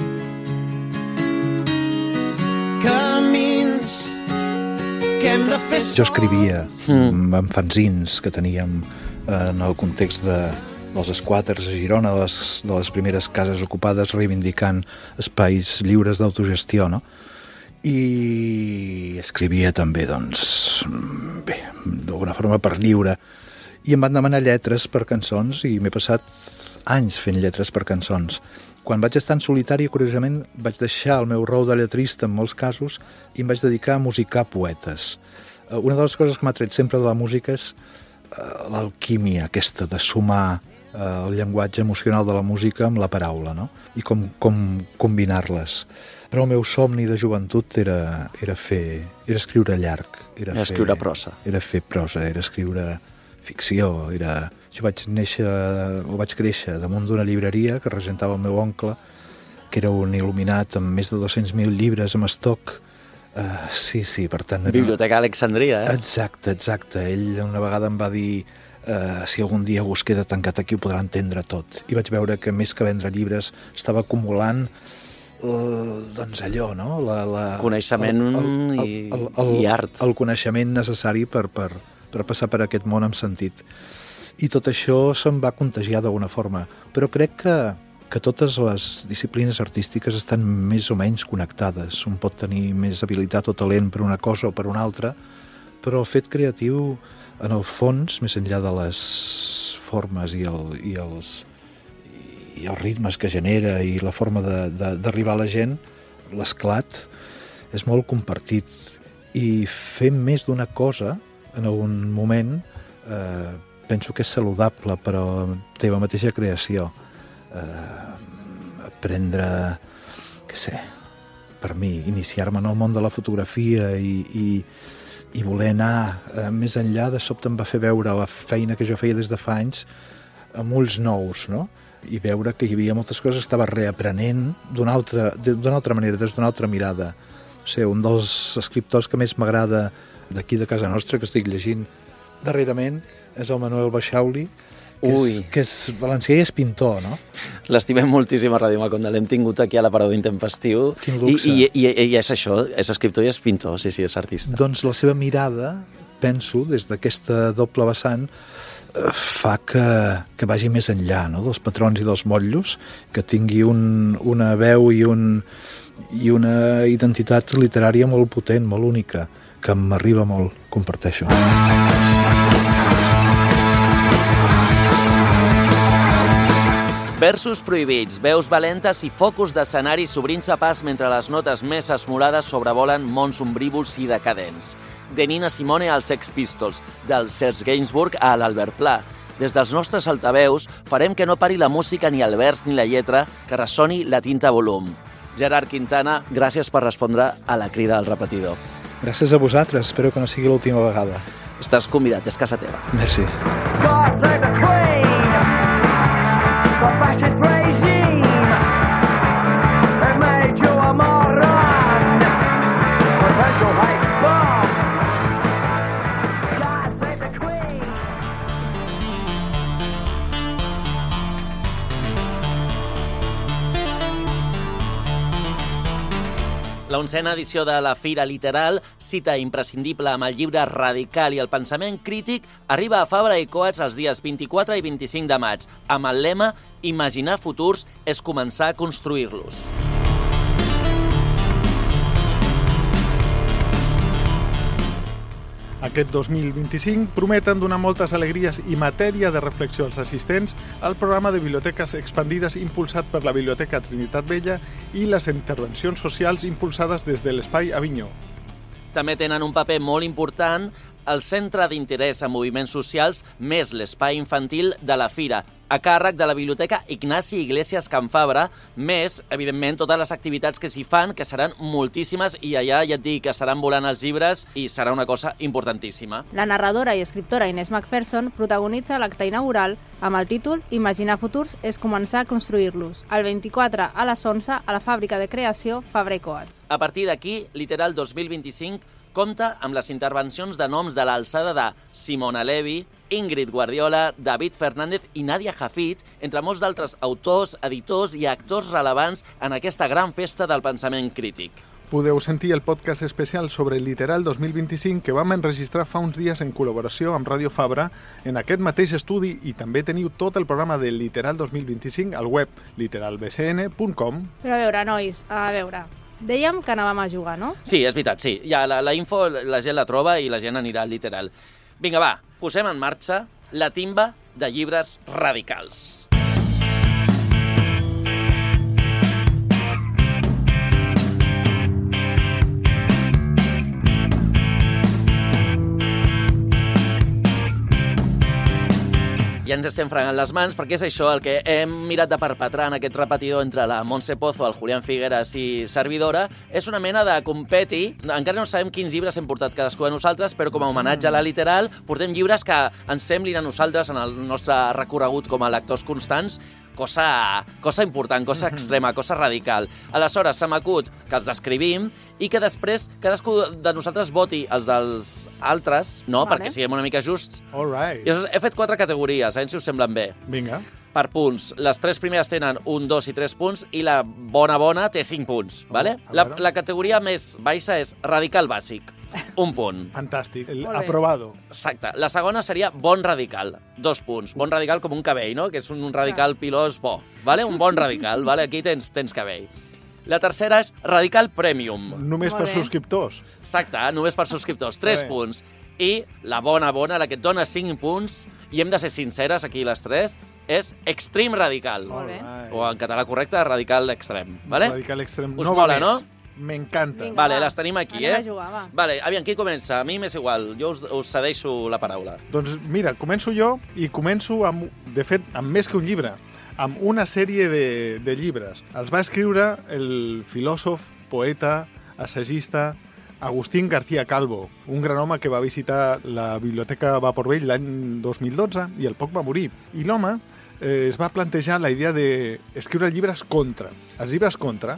camins que hem de fer Jo escrivia en fanzins que teníem en el context dels esquàters a Girona, de les primeres cases ocupades, reivindicant espais lliures d'autogestió, no? I escrivia també, doncs, bé, d'alguna forma per lliure. I em van demanar lletres per cançons i m'he passat anys fent lletres per cançons. Quan vaig estar en solitari, curiosament, vaig deixar el meu rol de lletrista en molts casos i em vaig dedicar a musicar poetes. Una de les coses que m'ha tret sempre de la música és l'alquímia aquesta de sumar el llenguatge emocional de la música amb la paraula, no? I com combinar-les. Però el meu somni de joventut era escriure llarg. Era escriure prosa. Era fer prosa, era escriure ficció. Jo vaig créixer damunt d'una llibreria que regentava el meu oncle, que era un il·luminat amb més de 200.000 llibres amb estoc, Sí, per tant... Biblioteca Alexandria, Exacte. Ell una vegada em va dir si algun dia us queda tancat aquí ho podrà entendre tot. I vaig veure que més que vendre llibres estava acumulant doncs allò, no? Coneixement i art. El coneixement necessari per passar per aquest món amb sentit. I tot això se'm va contagiar d'alguna forma. Però crec que totes les disciplines artístiques estan més o menys connectades. Un pot tenir més habilitat o talent per una cosa o per una altra, però el fet creatiu, en el fons, més enllà de les formes i els ritmes que genera i la forma d'arribar a la gent, l'esclat és molt compartit. I fer més d'una cosa, en algun moment, penso que és saludable per a la teva mateixa creació. Aprendre, per mi, iniciar-me en el món de la fotografia i voler anar més enllà, de sobte em va fer veure la feina que jo feia des de fa anys amb ulls nous, no? I veure que hi havia moltes coses que estava reaprenent d'una altra manera, des d'una altra mirada. Un dels escriptors que més m'agrada d'aquí de casa nostra, que estic llegint darrerament, és el Manuel Baixauli, que és valencià i és pintor, no? L'estimem moltíssim a Ràdio Maconda, l'hem tingut aquí a la Parada Intempestiu. Quin luxe. I és això, és escriptor i és pintor, sí, és artista. Doncs la seva mirada, penso, des d'aquesta doble vessant, fa que vagi més enllà, no?, dels patrons i dels motllos, que tingui una veu i una identitat literària molt potent, molt única, que m'arriba molt, comparteixo. Versos prohibits, veus valentes i focus d'escenari s'obrint-se pas mentre les notes més esmolades sobrevolen mons ombrívols i decadents. De Nina Simone als Sex Pistols, del Serge Gainsbourg a l'Albert Pla. Des dels nostres altaveus farem que no pari la música ni el vers ni la lletra, que ressoni la tinta a volum. Gerard Quintana, gràcies per respondre a la crida al repetidor. Gràcies a vosaltres, espero que no sigui l'última vegada. Estàs convidat, és casa teva. Merci. The fascist regime has made you a moron. Potential hate bomb. God save the Queen. La 11ª edició de la Fira Literal, cita imprescindible amb el llibre radical i el pensament crític, arriba a Fabra i Coats els dies 24 i 25 de maig, amb el lema «Imaginar futurs és començar a construir-los». Aquest 2025 prometen donar moltes alegries i matèria de reflexió als assistents al programa de biblioteques expandides impulsat per la Biblioteca Trinitat Vella i les intervencions socials impulsades des de l'Espai Avinyó. També tenen un paper molt important el Centre d'Interès en Moviments Socials més l'Espai Infantil de la Fira, a càrrec de la Biblioteca Ignasi Iglesias Can Fabra, més, evidentment, totes les activitats que s'hi fan, que seran moltíssimes, i allà ja et dic que estaran volant els llibres i serà una cosa importantíssima. La narradora i escriptora Inés McPherson protagonitza l'acte inaugural amb el títol «Imaginar futurs és començar a construir-los», el 24 a les 11 a la fàbrica de creació Fabra i Coats. A partir d'aquí, Literal 2025 compta amb les intervencions de noms de l'alçada de Simona Levi, Ingrid Guardiola, David Fernández i Nadia Hafid, entre molts d'altres autors, editors i actors relevants en aquesta gran festa del pensament crític. Podeu sentir el podcast especial sobre el Literal 2025 que vam enregistrar fa uns dies en col·laboració amb Ràdio Fabra en aquest mateix estudi, i també teniu tot el programa del Literal 2025 al web literalbcn.com. Però a veure, nois, dèiem que anàvem a jugar, no? Sí, és veritat, sí. Ja la info la gent la troba i la gent anirà al Literal. Vinga, va, posem en marxa la timba de llibres radicals. Ja ens estem fregant les mans, perquè és això el que hem mirat de perpetrar en aquest repetidor entre la Montse Pozo, el Julián Figueras i servidora. És una mena de competi. Encara no sabem quins llibres hem portat cadascú de nosaltres, però com a homenatge a la Literal portem llibres que ens semblin a nosaltres en el nostre recorregut com a lectors constants. cosa important, cosa extrema, cosa radical. Aleshores, se m'acut que els descrivim i que després cadascú de nosaltres voti els dels altres, no? Vale. Perquè siguem una mica justs. All right. I he fet 4 categories, si us semblen bé. Vinga. Per punts. Les 3 primeres tenen 1, 2 i 3 punts i la bona té 5 punts. Vale? La categoria més baixa és radical bàsic. 1 punt. Fantàstic. Molt bé. Aprobado. Exacte. La segona seria bon radical. 2 punts. Bon radical com un cabell, no? Que és un radical pilós bo. Vale? Un bon radical. Vale? Aquí tens cabell. La tercera és radical premium. Només Molt per bé. subscriptors. Exacte, només per subscriptors. 3 Molt bé. punts. I la bona, la que et dona 5 punts, i hem de ser sinceres aquí les 3, és extreme radical. Molt bé. O en català correcte, radical extrem. Vale? Radical extrem. Us mola, va no? més. M'encanta. Vinga. Vale, va. les tenim aquí, Anem a jugar, va. Vale, aviam, qui comença? A mi m'és igual, jo us cedeixo la paraula. Doncs mira, començo jo i començo amb, de fet, amb més que un llibre, amb una sèrie de llibres. Els va escriure el filòsof, poeta, assagista Agustín García Calvo, un gran home que va visitar la Biblioteca Vapor Vell l'any 2012 i al poc va morir. I l'home es va plantejar la idea d'escriure llibres contra. Els llibres contra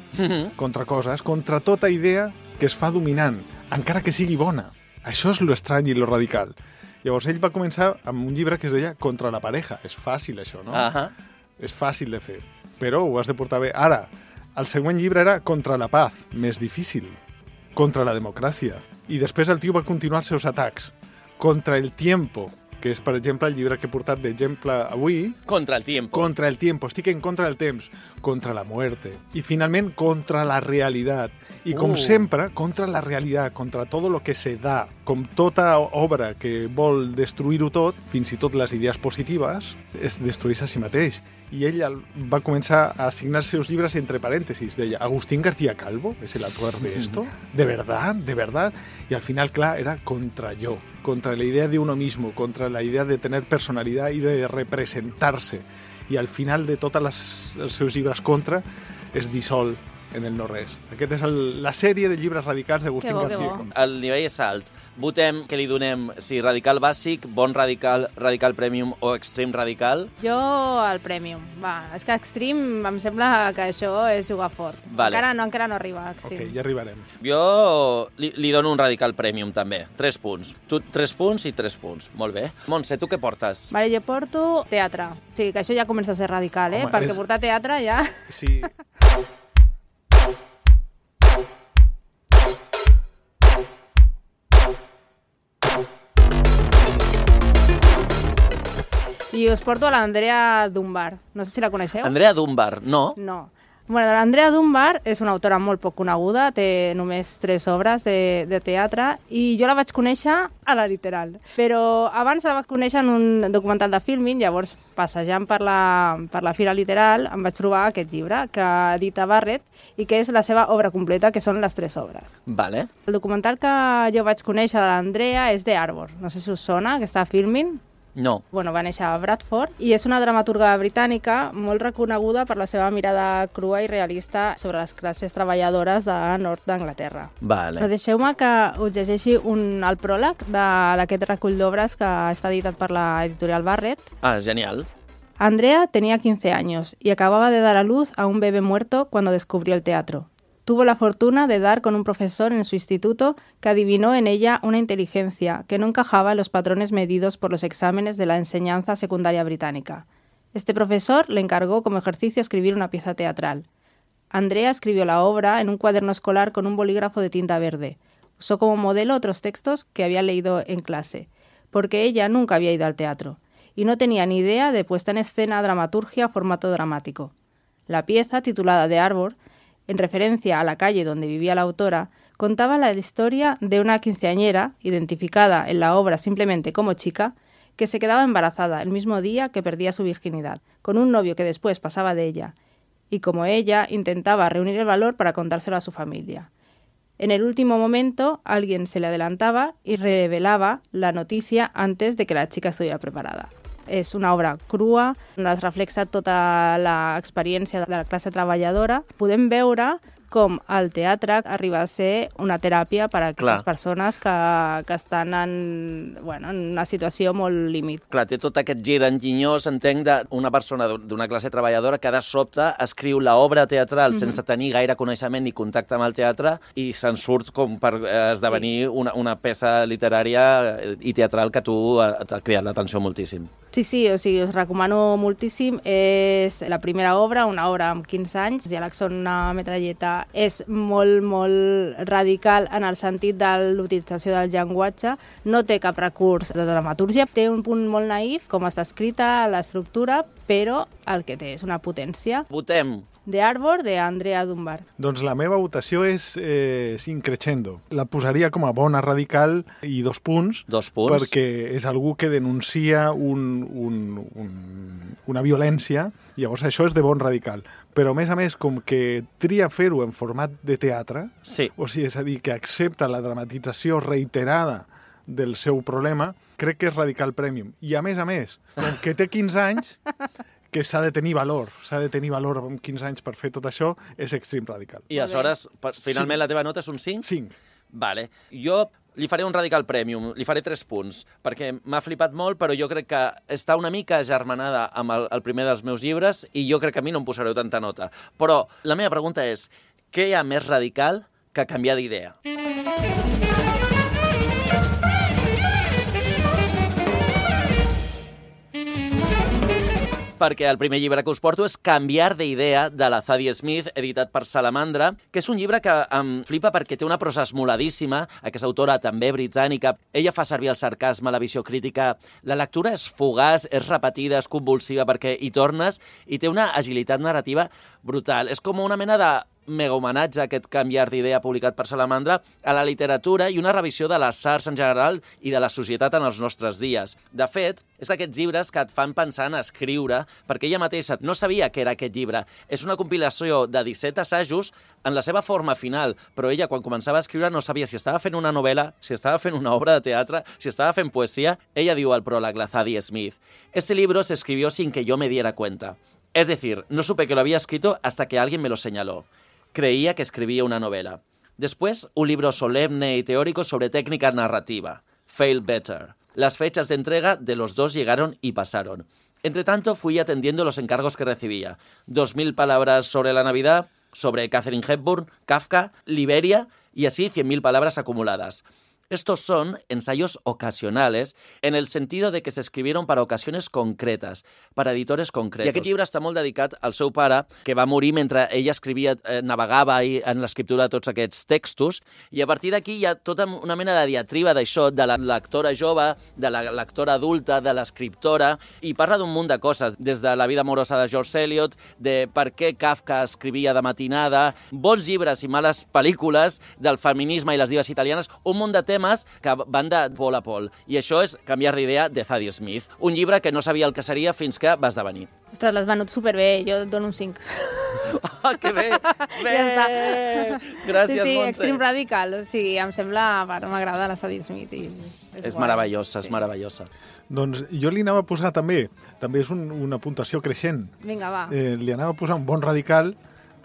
coses, contra tota idea que es fa dominant, encara que sigui bona. Això és lo estrany i lo radical. Llavors ell va començar amb un llibre que es deia Contra la pareja. És fàcil, això, no? És fàcil de fer, però ho has de portar bé. Ara, el següent llibre era Contra la paz, més difícil. Contra la democràcia. I després el tio va continuar els seus atacs. Contra el tiempo, que és, per exemple, el llibre que he portat d'exemple avui. Contra el tiempo. Contra el tiempo. Estic en contra del temps. Contra la muerte. I, finalment, contra la realitat. I, com sempre, contra la realitat, contra tot el que se da. Com tota obra que vol destruir-ho tot, fins i tot les idees positives, es destrueix a si mateix. I ell va començar a assignar els seus llibres entre parèntesis. Deia, Agustín García Calvo, ¿es el autor de esto? ¿De verdad? ¿De verdad? Y al final, clar, era contra yo, contra la idea de uno mismo, contra la idea de tener personalidad y de representarse. I al final de tots els seus llibres contra es dissol en el no-res. Aquesta és la sèrie de llibres radicals d'Agustín García Calvo. El nivell és alt. Votem què li donem, si radical bàsic, bon radical, radical premium o extreme radical. Jo el premium. Va, és que extreme em sembla que això és jugar fort. Vale. Encara no arriba a extreme. Ok, ja arribarem. Jo li dono un radical premium, també. 3 punts. Tu 3 punts i 3 punts. Molt bé. Montse, tu què portes? Vale, jo porto teatre. O sigui, que això ja comença a ser radical, Home, perquè portar teatre ja... Sí. I us porto a l'Andrea Dunbar. No sé si la coneixeu. Andrea Dunbar, no? No. Bueno, l'Andrea Dunbar és una autora molt poc coneguda, té només 3 obres de teatre, i jo la vaig conèixer a la Literal. Però abans la vaig conèixer en un documental de Filmin, llavors, passejant per la Fira Literal, em vaig trobar aquest llibre que edita Barrett i que és la seva obra completa, que són les 3 obres. Vale. El documental que jo vaig conèixer de l'Andrea és The Arbor. No sé si us sona, que està a Filmin. No. Bueno, va néixer a Bradford i és una dramaturga britànica molt reconeguda per la seva mirada crua i realista sobre les classes treballadores de nord d'Anglaterra. Vale. Però deixeu-me que us llegeixi el pròleg d'aquest recull d'obres que està editat per la editorial Barrett. Ah, genial. Andrea tenía 15 años y acababa de dar a luz a un bebé muerto cuando descubrió el teatro. Tuvo la fortuna de dar con un profesor en su instituto que adivinó en ella una inteligencia que no encajaba en los patrones medidos por los exámenes de la enseñanza secundaria británica. Este profesor le encargó como ejercicio escribir una pieza teatral. Andrea escribió la obra en un cuaderno escolar con un bolígrafo de tinta verde. Usó como modelo otros textos que había leído en clase, porque ella nunca había ido al teatro y no tenía ni idea de puesta en escena, dramaturgia o formato dramático. La pieza, titulada The Arbor, en referencia a la calle donde vivía la autora, contaba la historia de una quinceañera, identificada en la obra simplemente como chica, que se quedaba embarazada el mismo día que perdía su virginidad, con un novio que después pasaba de ella, y como ella intentaba reunir el valor para contárselo a su familia. En el último momento, alguien se le adelantaba y revelaba la noticia antes de que la chica estuviera preparada. És una obra crua, on es reflexa tota l'experiència de la classe treballadora. Podem veure com el teatre arriba a ser una teràpia per a aquestes persones que estan en una situació molt límit. Clar, té tot aquest gir enginyós, entenc, d'una persona d'una classe treballadora que de sobte escriu l'obra teatral sense tenir gaire coneixement ni contacte amb el teatre i se'n surt com per esdevenir una peça literària i teatral que tu t'ha cridat l'atenció moltíssim. Sí, o sigui, us recomano moltíssim. És la primera obra, una obra amb 15 anys. Diàleg una metralleta és molt, molt radical en el sentit de l'utilització del llenguatge. No té cap recurs de dramatúrgia. Té un punt molt naïf, com està escrita, l'estructura, però el que té és una potència. Votem. The Arbor, de Andrea Dunbar. Doncs la meva votació és increscendo. La posaria com a bona radical i 2 punts. 2 punts. Perquè és algú que denuncia una violència, i llavors això és de bon radical. Però, a més, com que tria fer-ho en format de teatre, o sigui, és a dir, que accepta la dramatització reiterada del seu problema, crec que és radical premium. I, a més, com que té 15 anys... que s'ha de tenir valor amb 15 anys per fer tot això, és extrem radical. I aleshores, finalment, la teva nota és un 5? 5. Vale. Jo li faré un radical premium, li faré 3 punts, perquè m'ha flipat molt, però jo crec que està una mica agermanada amb el primer dels meus llibres i jo crec que a mi no em posareu tanta nota. Però la meva pregunta és, què hi ha més radical que canviar d'idea? Perquè el primer llibre que us porto és Canviar d'idea, de la Zadie Smith, editat per Salamandra, que és un llibre que em flipa perquè té una prosa esmoladíssima, aquesta autora també britànica. Ella fa servir el sarcasme, la visió crítica. La lectura és fugaç, és repetida, és convulsiva, perquè hi tornes i té una agilitat narrativa brutal. És com una mena de mega homenatge a aquest Canviar d'idea publicat per Salamandra a la literatura i una revisió de les arts en general i de la societat en els nostres dies. De fet, és d'aquests llibres que et fan pensar en escriure, perquè ella mateixa no sabia què era aquest llibre. És una compilació de 17 assajos en la seva forma final, però ella, quan començava a escriure, no sabia si estava fent una novel·la, si estava fent una obra de teatre, si estaba fent poesía. Ella diu al pròleg, la Zadie Smith, «Este libro se escribió sin que yo me diera cuenta. Es decir, no supe que lo había escrito hasta que alguien me lo señaló. Creía que escribía una novela. Después, un libro solemne y teórico sobre técnica narrativa. Fail Better. Las fechas de entrega de los 2 llegaron y pasaron. Entre tanto, fui atendiendo los encargos que recibía. 2000 palabras sobre la Navidad, sobre Katharine Hepburn, Kafka, Liberia y así 100.000 palabras acumuladas. Estos son ensayos ocasionales en el sentido de que se escribieron para ocasiones concretas, para editores concretos. I aquest llibre està molt dedicat al seu pare, que va morir mentre ella escrivia, navegava en l'escriptura de tots aquests textos, i a partir d'aquí hi ha tota una mena de diatriba d'això, de la lectora jove, de la lectora adulta, de l'escriptora, i parla d'un munt de coses, des de la vida amorosa de George Eliot, de per què Kafka escrivia de matinada, bons llibres i males pel·lícules, del feminisme i les dives italianes, un munt de temes que van de pol a pol. I això és Canviar d'idea, de Zadie Smith. Un llibre que no sabia el que seria fins que va esdevenir. Ostres, l'has venut superbé. Jo et dono un 5. Ah, que bé! Bé! Ja està. Gràcies, sí, Montse. Extreme Radical. O sigui, em sembla... M'agrada la Zadie Smith. És meravellosa, és meravellosa. Doncs jo li anava a posar també és una puntuació creixent. Vinga, va. Li anava a posar un bon radical,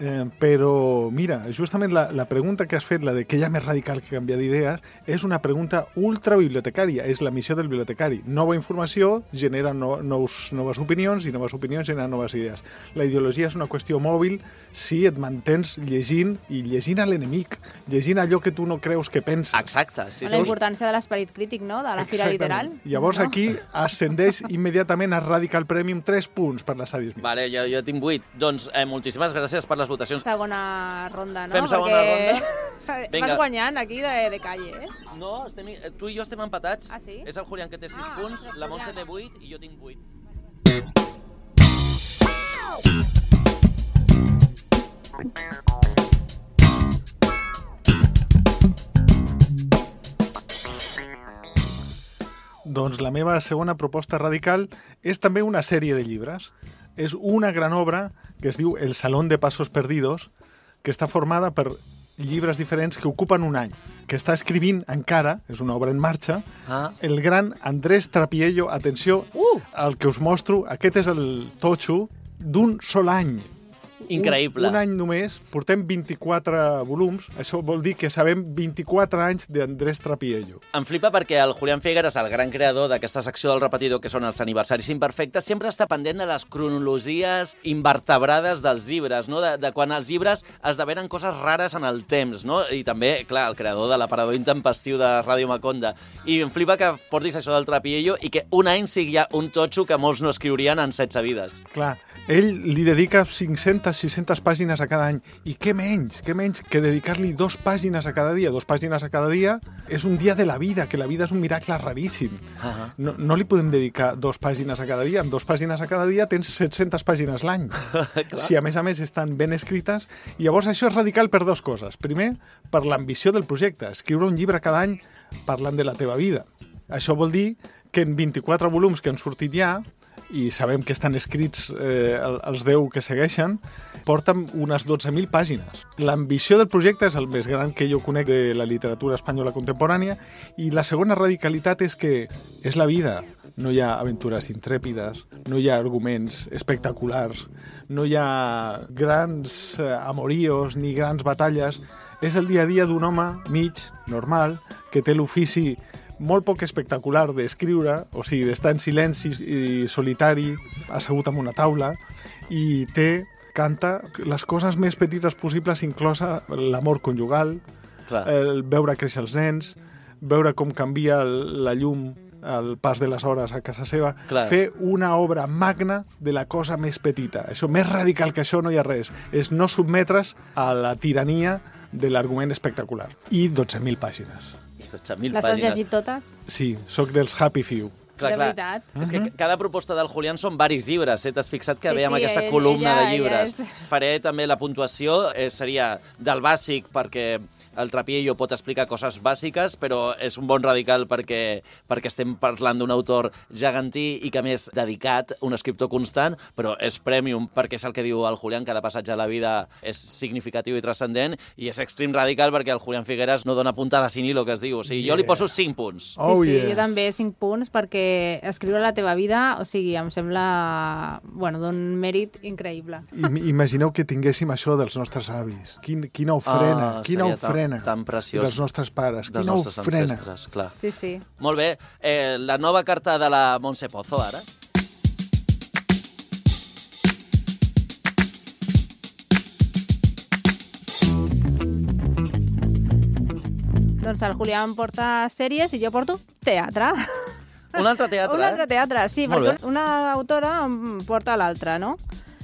però mira, justament la pregunta que has fet, la de què hi ha més radical que canviar d'idees, és una pregunta ultrabibliotecària, és la missió del bibliotecari. Nova informació genera noves opinions i noves opinions generen noves idees. La ideologia és una qüestió mòbil si et mantens llegint i llegint a l'enemic, llegint allò que tu no creus que pensa. Exacte, sí. La importància de l'esperit crític, no?, de la fira literal. Llavors aquí ascendeix immediatament a Radical Premium 3 punts per la Zadie Smith. Vale, jo tinc 8. Doncs moltíssimes gràcies per les votacions. Segona ronda, no? Fem segona ronda? Vas guanyant aquí de calle, eh? No, tu i jo estem empatats. Ah, sí? És el Julián que té 6 punts, la Montse té 8 i jo tinc 8. Doncs la meva segona proposta radical és també una sèrie de llibres. És una gran obra que es diu El Salón de Pasos Perdidos, que està formada per llibres diferents que ocupen un any, que està escrivint encara, és una obra en marxa, el gran Andrés Trapiello. Atenció, el que us mostro, aquest és el totxo d'un sol any. Increïble. Un any només, portem 24 volums, això vol dir que sabem 24 anys d'Andrés Trapiello. Em flipa perquè el Julián Figueras, el gran creador d'aquesta secció del repetidor que són els aniversaris imperfectes, sempre està pendent de les cronologies invertebrades dels llibres, no? de quan els llibres esdevenen coses rares en el temps, no? I també, clar, el creador de l'aparador intempestiu de Ràdio Maconda. I em flipa que portis això del Trapiello i que un any sigui ja un totxo que molts no escriurien en 16 vides. Clar, ell li dedica 500-600 pàgines a cada any. I què menys que dedicar-li 2 pàgines a cada dia. 2 pàgines a cada dia és un dia de la vida, que la vida és un miracle raríssim. No li podem dedicar 2 pàgines a cada dia. Amb 2 pàgines a cada dia tens 700 pàgines l'any. Si a més estan ben escrites. I llavors això és radical per 2 coses. Primer, per l'ambició del projecte. Escriure un llibre cada any parlant de la teva vida. Això vol dir que en 24 volums que han sortit ja, i sabem que estan escrits els 10 que segueixen, porten unes 12.000 pàgines. L'ambició del projecte és el més gran que jo conec de la literatura espanyola contemporània, i la segona radicalitat és que és la vida. No hi ha aventures intrèpides, no hi ha arguments espectaculars, no hi ha grans amoríos ni grans batalles. És el dia a dia d'un home mig, normal, que té l'ofici molt poc espectacular d'escriure, o sigui, d'estar en silenci i solitari, assegut en una taula, i canta les coses més petites possibles, inclosa l'amor conjugal, el veure créixer els nens, veure com canvia la llum al pas de les hores a casa seva, fer una obra magna de la cosa més petita. Això, més radical que això no hi ha res. És no sotmetre's a la tirania de l'argument espectacular. I 12.000 pàgines. 12.000 Les has llegit totes? Sí, sóc dels happy few. Clar. veritat. És que cada proposta del Julián són varis llibres. T'has fixat que veiem aquesta columna de llibres. Faré també la puntuació, seria del bàsic, perquè el Trapiello pot explicar coses bàsiques, però és un bon radical perquè estem parlant d'un autor gegantí i que, més, dedicat, un escriptor constant, però és premium perquè és el que diu el Julián, cada passatge de la vida és significatiu i transcendent, i és extrem radical perquè el Julián Figueras no dona puntada sin hilo, que es diu. O sigui, jo li poso 5 punts. Sí, jo també 5 punts, perquè escriure la teva vida, o sigui, em sembla, d'un mèrit increïble. Imagineu que tinguéssim això dels nostres avis. Quina ofrena, quina ofrena. Tan preciós. Dels nostres pares. Dels nostres ancestres, clar. Sí. Molt bé. La nova carta de la Montse Pozo, ara. Doncs el Julián porta sèries i jo porto teatre. Un altre teatre, Un altre teatre, sí, perquè una autora em porta l'altra, no?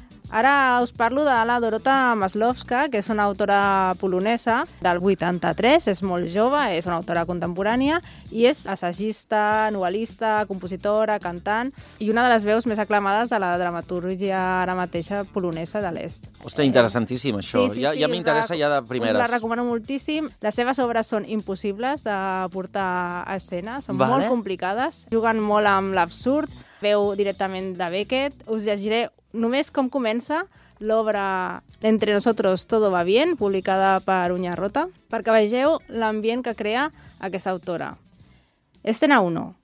Ara us parlo de la Dorota Maslovska, que és una autora polonesa del 83, és molt jove, és una autora contemporània i és assagista, novel·lista, compositora, cantant i una de les veus més aclamades de la dramatúrgia ara mateixa polonesa de l'est. Ostres, interessantíssim, això. Sí, ja m'interessa ja de primeres. Us la recomano moltíssim. Les seves obres són impossibles de portar a escena, són molt complicades, juguen molt amb l'absurd, veu directament de Beckett. Us llegiré només com comença l'obra Entre nosotros todo va bien, publicada per Uña Rota, perquè vegeu l'ambient que crea aquesta autora. Escena 1.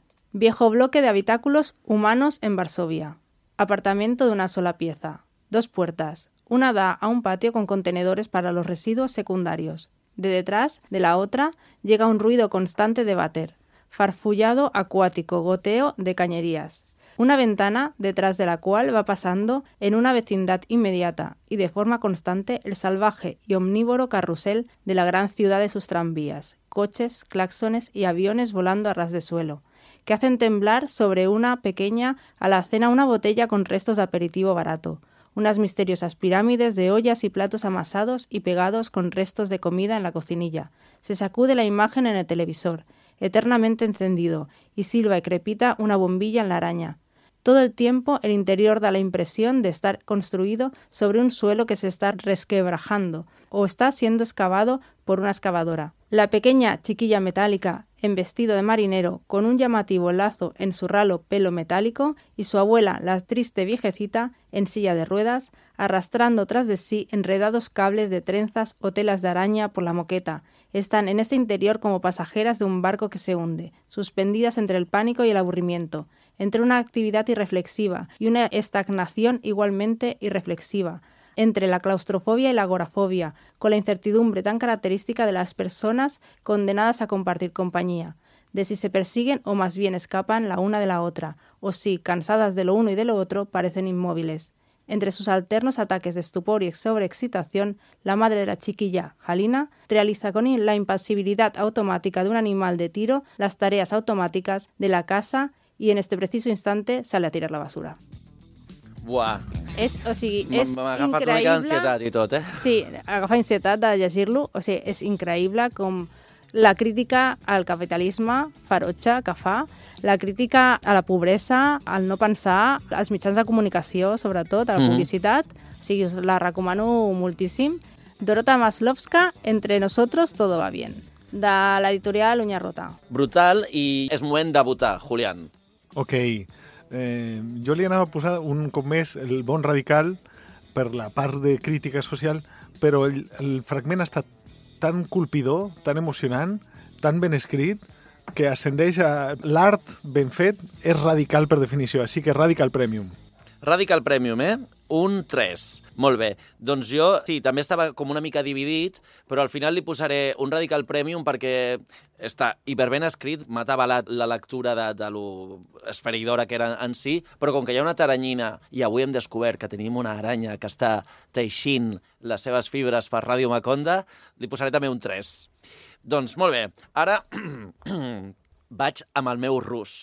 Viejo bloque de habitáculos humanos en Varsovia. Apartamento de una sola pieza. 2 puertas. Una da a un patio con contenedores para los residuos secundarios. De detrás de la otra llega un ruido constante de váter. Farfullado acuático, goteo de cañerías. Una ventana detrás de la cual va pasando en una vecindad inmediata y de forma constante el salvaje y omnívoro carrusel de la gran ciudad de sus tranvías, coches, claxones y aviones volando a ras de suelo, que hacen temblar sobre una pequeña alacena una botella con restos de aperitivo barato, unas misteriosas pirámides de ollas y platos amasados y pegados con restos de comida en la cocinilla. Se sacude la imagen en el televisor, eternamente encendido, y silba y crepita una bombilla en la araña. Todo el tiempo el interior da la impresión de estar construido sobre un suelo que se está resquebrajando o está siendo excavado por una excavadora. La pequeña chiquilla metálica, en vestido de marinero, con un llamativo lazo en su ralo pelo metálico, y su abuela, la triste viejecita, en silla de ruedas, arrastrando tras de sí enredados cables de trenzas o telas de araña por la moqueta, están en este interior como pasajeras de un barco que se hunde, suspendidas entre el pánico y el aburrimiento, entre una actividad irreflexiva y una estagnación igualmente irreflexiva, entre la claustrofobia y la agorafobia, con la incertidumbre tan característica de las personas condenadas a compartir compañía, de si se persiguen o más bien escapan la una de la otra, o si, cansadas de lo uno y de lo otro, parecen inmóviles. Entre sus alternos ataques de estupor y sobreexcitación, la madre de la chiquilla, Halina, realiza con la impasibilidad automática de un animal de tiro las tareas automáticas de la casa y en este preciso instante sale a tirar la basura. Buah. És M'ha agafat una mica increïble. d'ansietat i tot, Sí, agafa ansietat de llegir-lo. O sigui, és increïble com la crítica al capitalisme ferotge que fa, la crítica a la pobresa, al no pensar, als mitjans de comunicació, sobretot, a la publicitat. O sigui, us la recomano moltíssim. Dorota Maslovska, Entre nosotros todo va bien, de l'editorial Uña Rota. Brutal, i és moment de votar, Julián. Ok. Jo li anava a posar un cop més el bon radical per la part de crítica social, però el fragment ha estat tan colpidor, tan emocionant, tan ben escrit, que ascendeix a l'art ben fet, és radical per definició, així que Radical Premium. Radical Premium, Un 3. Molt bé. Doncs jo, sí, també estava com una mica dividit, però al final li posaré un Radical Premium perquè està hiperben escrit, m'ha avalat la lectura de lo esfereïdora que era en si, però com que hi ha una taranyina, i avui hem descobert que tenim una aranya que està teixint les seves fibres per Ràdio Maconda, li posaré també un 3. Doncs molt bé, ara vaig amb el meu rus.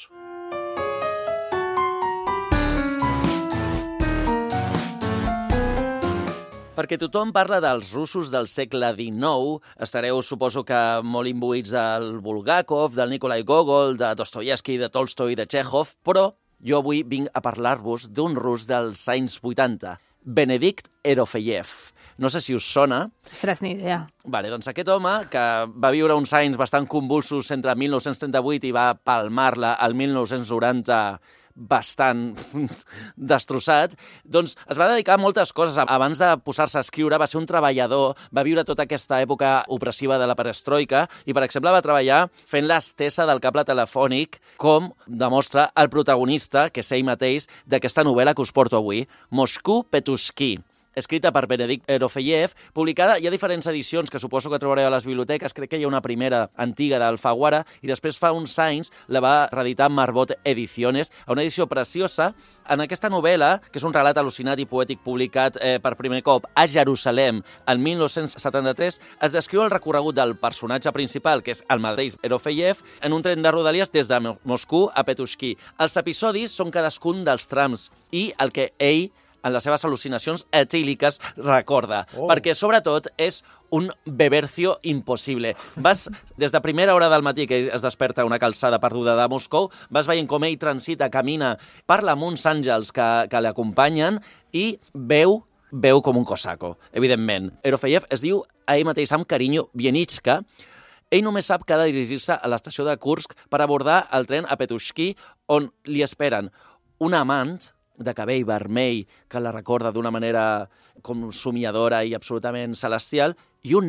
Perquè tothom parla dels russos del segle XIX, estareu, suposo que, molt imbuïts del Bulgakov, del Nikolai Gogol, de Dostoyevsky, de Tolstoi, de Chekhov, però jo avui vinc a parlar-vos d'un rus dels anys 80, Benedikt Erofeyev. No sé si us sona. Ostres, ni idea. Vale, doncs aquest home, que va viure uns anys bastant convulsos entre 1938 i va palmar-la al 1990 bastant destrossat, doncs es va dedicar a moltes coses. Abans de posar-se a escriure va ser un treballador, va viure tota aquesta època opressiva de la perestroika i, per exemple, va treballar fent l'estesa del cable telefònic, com demostra el protagonista, que és ell mateix, d'aquesta novel·la que us porto avui, Moscou Petushki, escrita per Benedikt Erofeyev, publicada, hi ha diferents edicions que suposo que trobareu a les biblioteques, crec que hi ha una primera antiga d'Alfaguara, i després fa uns anys la va reeditar Marbot Ediciones, a una edició preciosa. En aquesta novel·la, que és un relat al·lucinat i poètic publicat per primer cop a Jerusalem el 1973, es descriu el recorregut del personatge principal, que és el mateix Erofeyev, en un tren de rodalies des de Moscou a Petushki. Els episodis són cadascun dels trams i el que ell, en les seves al·lucinacions etíliques, recorda. Perquè, sobretot, és un bebercio impossible. Vas, des de primera hora del matí, que es desperta a una calçada perduda de Moscou, vas veient com ell transita, camina, parla amb uns àngels que l'acompanyen i veu com un cosaco, evidentment. Erofeyev es diu a ell mateix amb carinyo Bienitska. Ell només sap que ha de dirigir-se a l'estació de Kursk per abordar el tren a Petushki, on li esperen un amant de cabell vermell que la recorda d'una manera com somiadora i absolutament celestial, i un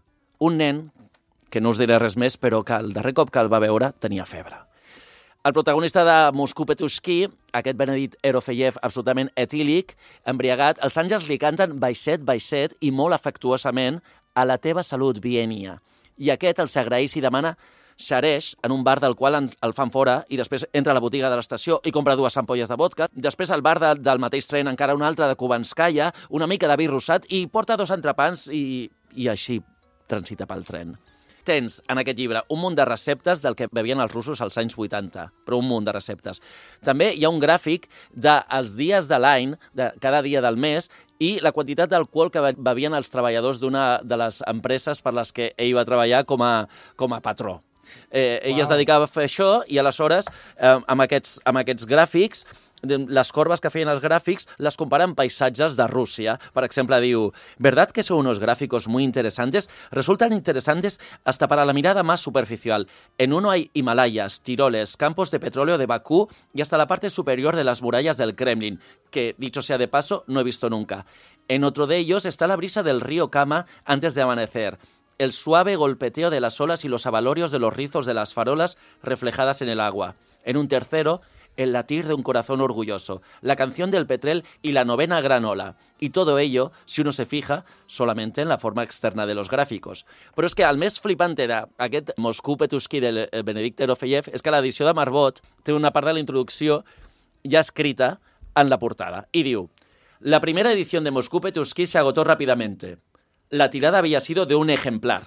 nen que no us diré res més, però que el darrer cop que el va veure tenia febre. El protagonista de Moscou Petushki, aquest Benedikt Erofeyev absolutament etílic, embriagat, els àngels li canten baixet i molt afectuosament a la teva salut, Vienia. I aquest els agraeix i demana xereix en un bar del qual el fan fora i després entra a la botiga de l'estació i compra 2 ampolles de vodka. Després al bar del mateix tren encara una altra de Kubanskaya, una mica de vi rosat i porta 2 entrepans i així transita pel tren. Tens en aquest llibre un munt de receptes del que bevien els russos als anys 80, però un munt de receptes. També hi ha un gràfic dels dies de l'any, de cada dia del mes, i la quantitat d'alcohol que bevien els treballadors d'una de les empreses per les que ell va treballar com a patró. Ell es dedicava a fer això i aleshores amb aquests gràfics, les corbes que feien els gràfics les comparen amb paisatges de Rússia. Per exemple, diu: «¿Verdad que son unos gráficos muy interesantes? Resultan interesantes hasta para la mirada más superficial. En uno hay Himalayas, Tiroles, campos de petróleo de Bakú y hasta la parte superior de las murallas del Kremlin, que, dicho sea de paso, no he visto nunca. En otro de ellos está la brisa del río Kama antes de amanecer. El suave golpeteo de las olas y los abalorios de los rizos de las farolas reflejadas en el agua. En un tercero, el latir de un corazón orgulloso, la canción del petrel y la novena granola. Y todo ello, si uno se fija, solamente en la forma externa de los gráficos. Però és que el més flipante d'aquest Moscou Petushki del Benedict Erofeyev és que l'edició de Marbot té una part de la introducció ja escrita en la portada. Y diu, la primera edición de Moscou Petushki se agotó rápidamente. La tirada había sido de un ejemplar.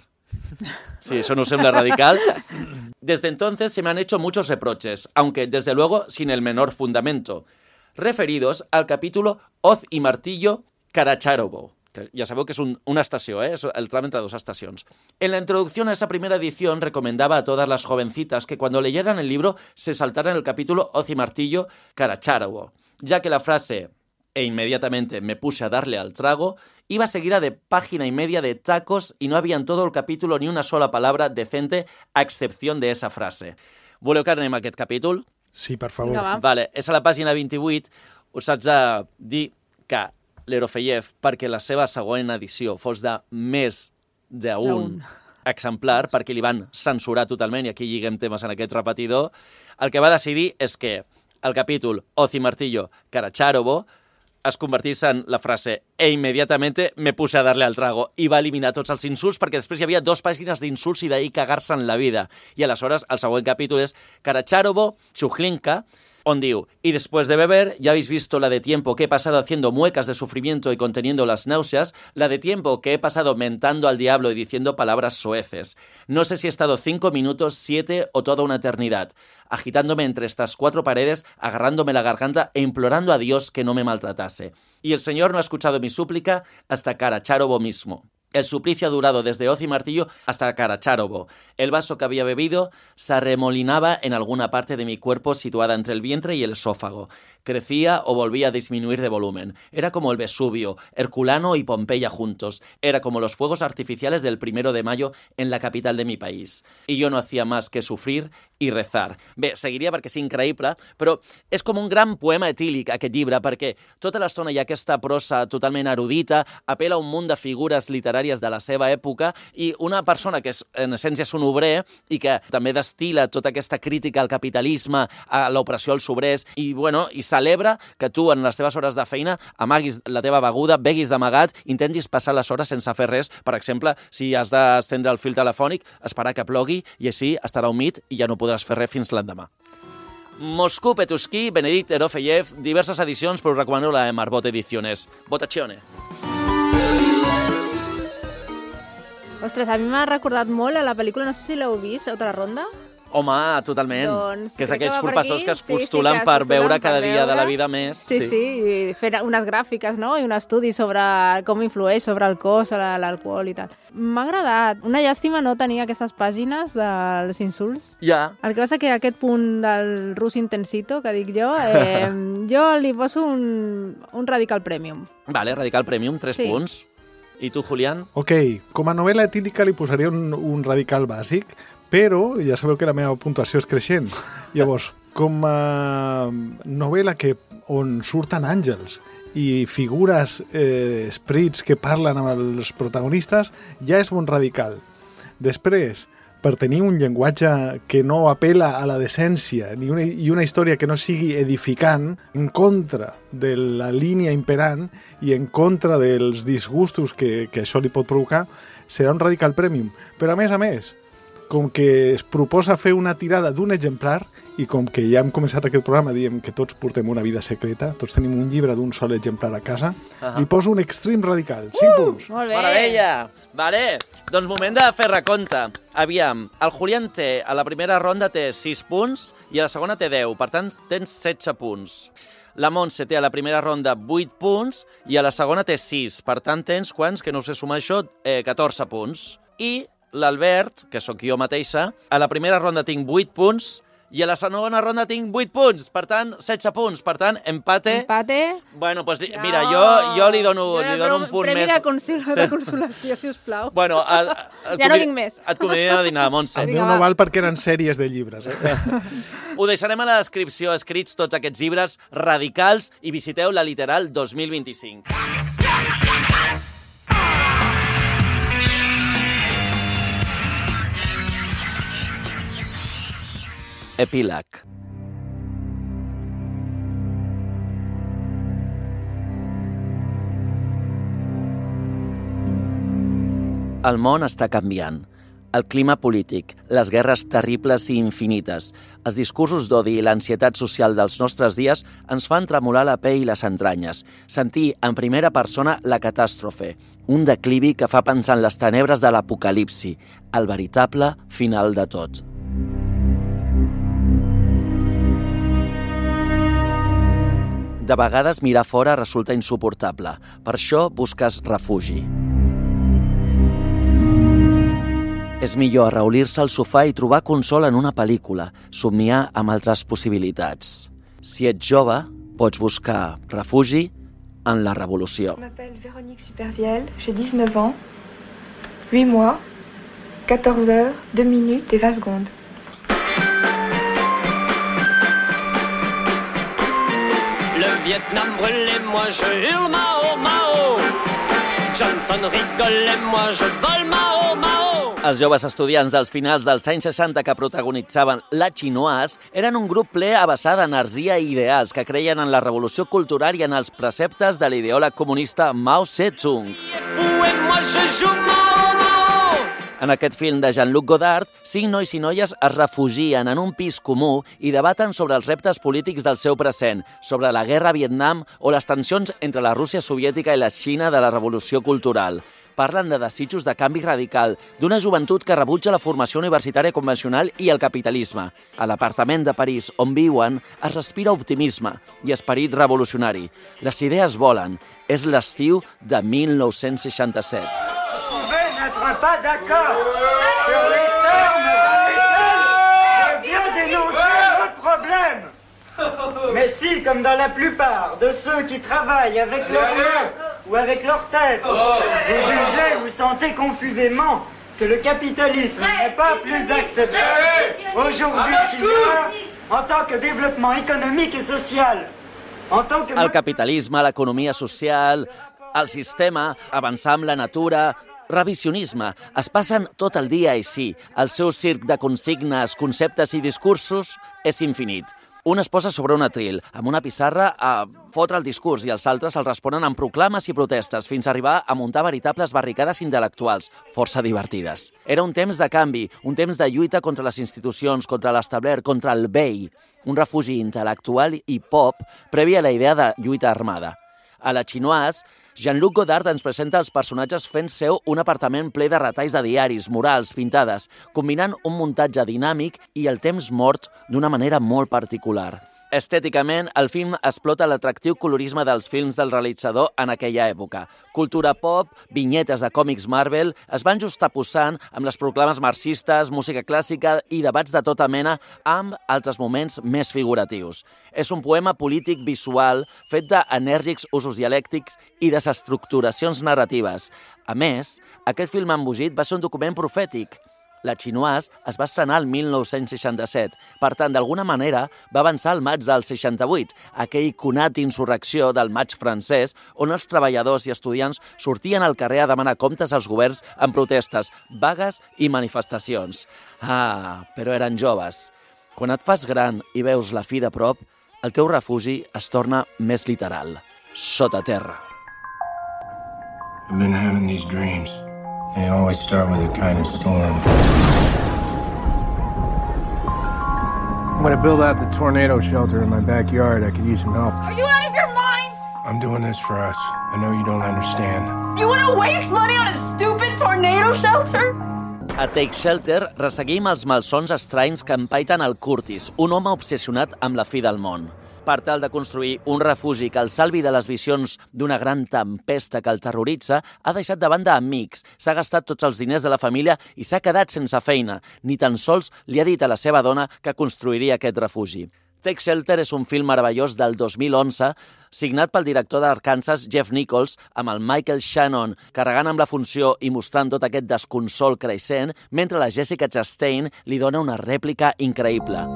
Sí, eso no sembla radical. Desde entonces se me han hecho muchos reproches, aunque desde luego sin el menor fundamento, referidos al capítulo Hoz y Martillo Karacharovo. Que ya sabeu que es una estación, es el tram entre dos estaciones. En la introducción a esa primera edición recomendaba a todas las jovencitas que cuando leyeran el libro se saltaran el capítulo Hoz y Martillo Karacharovo, ya que la frase «e inmediatamente me puse a darle al trago» iba seguida de página y media de tacos y no había en todo el capítulo ni una sola palabra decente a excepción de esa frase. Voleu que anem a aquest capítol? Sí, per favor. Vinga, va. Vale, és a la pàgina 28. Us haig de dir que l'Erofeyev, perquè la seva següent edició fos de més d'un exemplar, perquè li van censurar totalment, i aquí lliguem temes en aquest repetidor, el que va decidir és que el capítol Hoz y Martillo Karacharovo es convertís en la frase «e inmediatamente me puse a darle al trago» i va eliminar tots els insults perquè després hi havia 2 pàgines d'insults i d'ahir cagar-se en la vida. I aleshores el següent capítol és Karacharovo Chujlinka, on diu «Y después de beber, ya habéis visto la de tiempo que he pasado haciendo muecas de sufrimiento y conteniendo las náuseas, la de tiempo que he pasado mentando al diablo y diciendo palabras soeces. No sé si he estado 5 minutos, 7 o toda una eternidad, agitándome entre estas 4 paredes, agarrándome la garganta e implorando a Dios que no me maltratase. Y el Señor no ha escuchado mi súplica hasta Karacharovo mismo. El suplicio ha durado desde Hoz y Martillo hasta Karacharovo. El vaso que había bebido se arremolinaba en alguna parte de mi cuerpo situada entre el vientre y el esófago. Crecía o volvía a disminuir de volumen. Era como el Vesubio, Herculano y Pompeya juntos. Era como los fuegos artificiales del 1 de mayo en la capital de mi país. Y yo no hacía más que sufrir i rezar. Bé, seguiria perquè és increïble, però és com un gran poema etílic aquest llibre, perquè tota l'estona hi ha aquesta prosa totalment erudita, apela a un munt de figures literàries de la seva època i una persona que és, en essència és un obrer i que també destila tota aquesta crítica al capitalisme, a l'opressió als obrers i, bueno, i celebra que tu en les teves hores de feina amaguis la teva beguda, beguis d'amagat, intentis passar les hores sense fer res. Per exemple, si has d'estendre el fil telefònic, esperar que plogui i així estarà humit i ja no podràs fer res fins l'endemà. Moscou Petushki, Benedict Erofeyev, diverses edicions, però us recomano la de Marbot Ediciones. Votazione. Ostres, a mi m'ha recordat molt a la pel·lícula, no sé si l'heu vist, Otra Ronda. Home, totalment. Doncs, que és crec aquells que va per professors aquí. que es Sí, postulen que es per postulen veure per cada dia de la veure. vida més. Sí, i fer unes gràfiques, no? I un estudi sobre com influeix sobre el cos, l'alcohol i tal. M'ha agradat. Una llàstima no tenir aquestes pàgines dels insults. Ja. El que passa que aquest punt del rus intensito, que dic jo, jo li poso un radical premium. Vale, Radical Premium, 3 Sí. punts. I tu, Julián? Ok, com a novel·la etílica li posaria un radical bàsic, però ja sabeu que la meva puntuació és creixent. Llavors, com a novel·la on surten àngels i figures, esprits que parlen amb els protagonistes, ja és un radical. Després, per tenir un llenguatge que no apela a la decència i una història que no sigui edificant, en contra de la línia imperant i en contra dels disgustos que això li pot provocar, serà un radical premium. Però a més, com que es proposa fer una tirada d'un exemplar i com que ja hem començat aquest programa diem que tots portem una vida secreta, tots tenim un llibre d'un sol exemplar a casa, li poso un extrem radical. 5 punts. Molt bé. Meravella! Vale, doncs moment de fer recompte. Aviam, el Julián té, a la primera ronda té 6 punts i a la segona té 10, per tant tens 16 punts. La Montse té a la primera ronda 8 punts i a la segona té 6, per tant tens quants, que no sé sumar això, 14 punts. I l'Albert, que sóc jo mateixa, a la primera ronda tinc 8 punts i a la segona ronda tinc 8 punts, per tant 16 punts, per tant empate. Empate. Bueno, pues mira, jo li dono un punt premi més. de consolació, si us plau. Bueno, Ja no vinc més. Et convidem a dinar, Montse. El meu no val perquè eren sèries de llibres. Ho deixarem a la descripció, escrits tots aquests llibres radicals i visiteu la Literal 2025. Epíleg. El món està canviant. El clima polític, les guerres terribles i infinites, els discursos d'odi i l'ansietat social dels nostres dies ens fan tremolar la pell i les entranyes, sentir en primera persona la catàstrofe, un declivi que fa pensar en les tenebres de l'apocalipsi, el veritable final de tot. De vegades mirar fora resulta insuportable, per això busques refugi. És millor arraulir-se al sofà i trobar consol en una pel·lícula, somniar amb altres possibilitats. Si ets jove, pots buscar refugi en la revolució. Je m'appelle Véronique Supervielle, j'ai 19 ans, 8 mois, 14 heures, 2 minutes et 20 secondes. Le Vietnam brûlait, moi je hurle Mao Mao. Johnson rigolait, moi je vole Mao Mao. Els joves estudiants dels finals dels anys 60 que protagonitzaven La Chinoise eren un grup ple a vessar d'energia i ideals que creien en la revolució cultural i en els preceptes de l'ideòleg comunista Mao Zedong. En aquest film de Jean-Luc Godard, 5 nois i noies es refugien en un pis comú i debaten sobre els reptes polítics del seu present, sobre la guerra a Vietnam o les tensions entre la Rússia soviètica i la Xina de la revolució cultural. Parlen de desitjos de canvi radical, d'una joventut que rebutja la formació universitària convencional i el capitalisme. A l'apartament de París on viuen es respira optimisme i esperit revolucionari. Les idees volen. És l'estiu de 1967. N'être pas d'accord sur les termes dans lesquels je viens dénoncer votre problème. Mais si, comme dans la plupart de ceux qui travaillent avec leurs mains ou avec leur tête, vous jugez ou sentez confusément que le capitalisme n'est pas plus accepté aujourd'hui qu'il l'est en tant que développement économique et social. El capitalisme, l'economia social, el sistema, avançar amb la natura, revisionisme, es passen tot el dia així. El seu circ de consignes, conceptes i discursos és infinit. Un es posa sobre un atril, amb una pissarra a fotre el discurs i els altres el responen amb proclames i protestes fins a arribar a muntar veritables barricades intel·lectuals, força divertides. Era un temps de canvi, un temps de lluita contra les institucions, contra l'establert, contra el vell, un refugi intel·lectual i pop previ a la idea de lluita armada. A La Chinoise, Jean-Luc Godard ens presenta els personatges fent seu un apartament ple de retalls de diaris, murals, pintades, combinant un muntatge dinàmic i el temps mort d'una manera molt particular. Estèticament, el film explota l'atractiu colorisme dels films del realitzador en aquella època. Cultura pop, vinyetes de còmics Marvel es van justaposant amb les proclames marxistes, música clàssica i debats de tota mena amb altres moments més figuratius. És un poema polític visual fet d'enèrgics usos dialèctics i desestructuracions narratives. A més, aquest film embogit va ser un document profètic. La Chinoise es va estrenar el 1967. Per tant, d'alguna manera, va avançar al maig del 68, aquell conat insurrecció del maig francès, on els treballadors i estudiants sortien al carrer a demanar comptes als governs en protestes, vagues i manifestacions. Ah, però eren joves. Quan et fas gran i veus la fi de prop, el teu refugi es torna més literal, sota terra. I've been having these dreams. They always start with a kind of storm. I'm gonna build out the tornado shelter in my backyard. I could use some help. Are you out of your mind? I'm doing this for us. I know you don't understand. You wanna waste money on a stupid tornado shelter? A Take Shelter resseguim els malsons estranys que empaiten el Curtis, un home obsessionat amb la fi del món. Per tal de construir un refugi que el salvi de les visions d'una gran tempesta que el terroritza, ha deixat de banda amics, s'ha gastat tots els diners de la família i s'ha quedat sense feina. Ni tan sols li ha dit a la seva dona que construiria aquest refugi. Take Shelter és un film meravellós del 2011, signat pel director d'Arkansas, Jeff Nichols, amb el Michael Shannon carregant amb la funció i mostrant tot aquest desconsol creixent, mentre la Jessica Chastain li dona una rèplica increïble.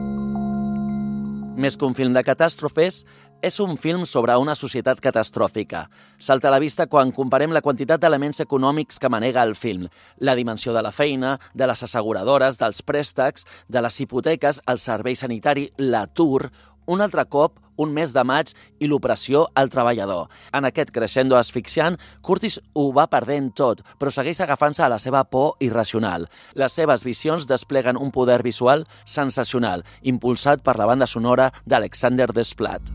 Més que un film de catàstrofes, és un film sobre una societat catastròfica. Salta a la vista quan comparem la quantitat d'elements econòmics que manega el film. La dimensió de la feina, de les asseguradores, dels préstecs, de les hipoteques, el servei sanitari, l'atur. Un altre cop, un mes de maig i l'opressió al treballador. En aquest crescendo asfixiant, Curtis ho va perdent tot, però segueix agafant-se a la seva por irracional. Les seves visions despleguen un poder visual sensacional, impulsat per la banda sonora d'Alexander Desplat.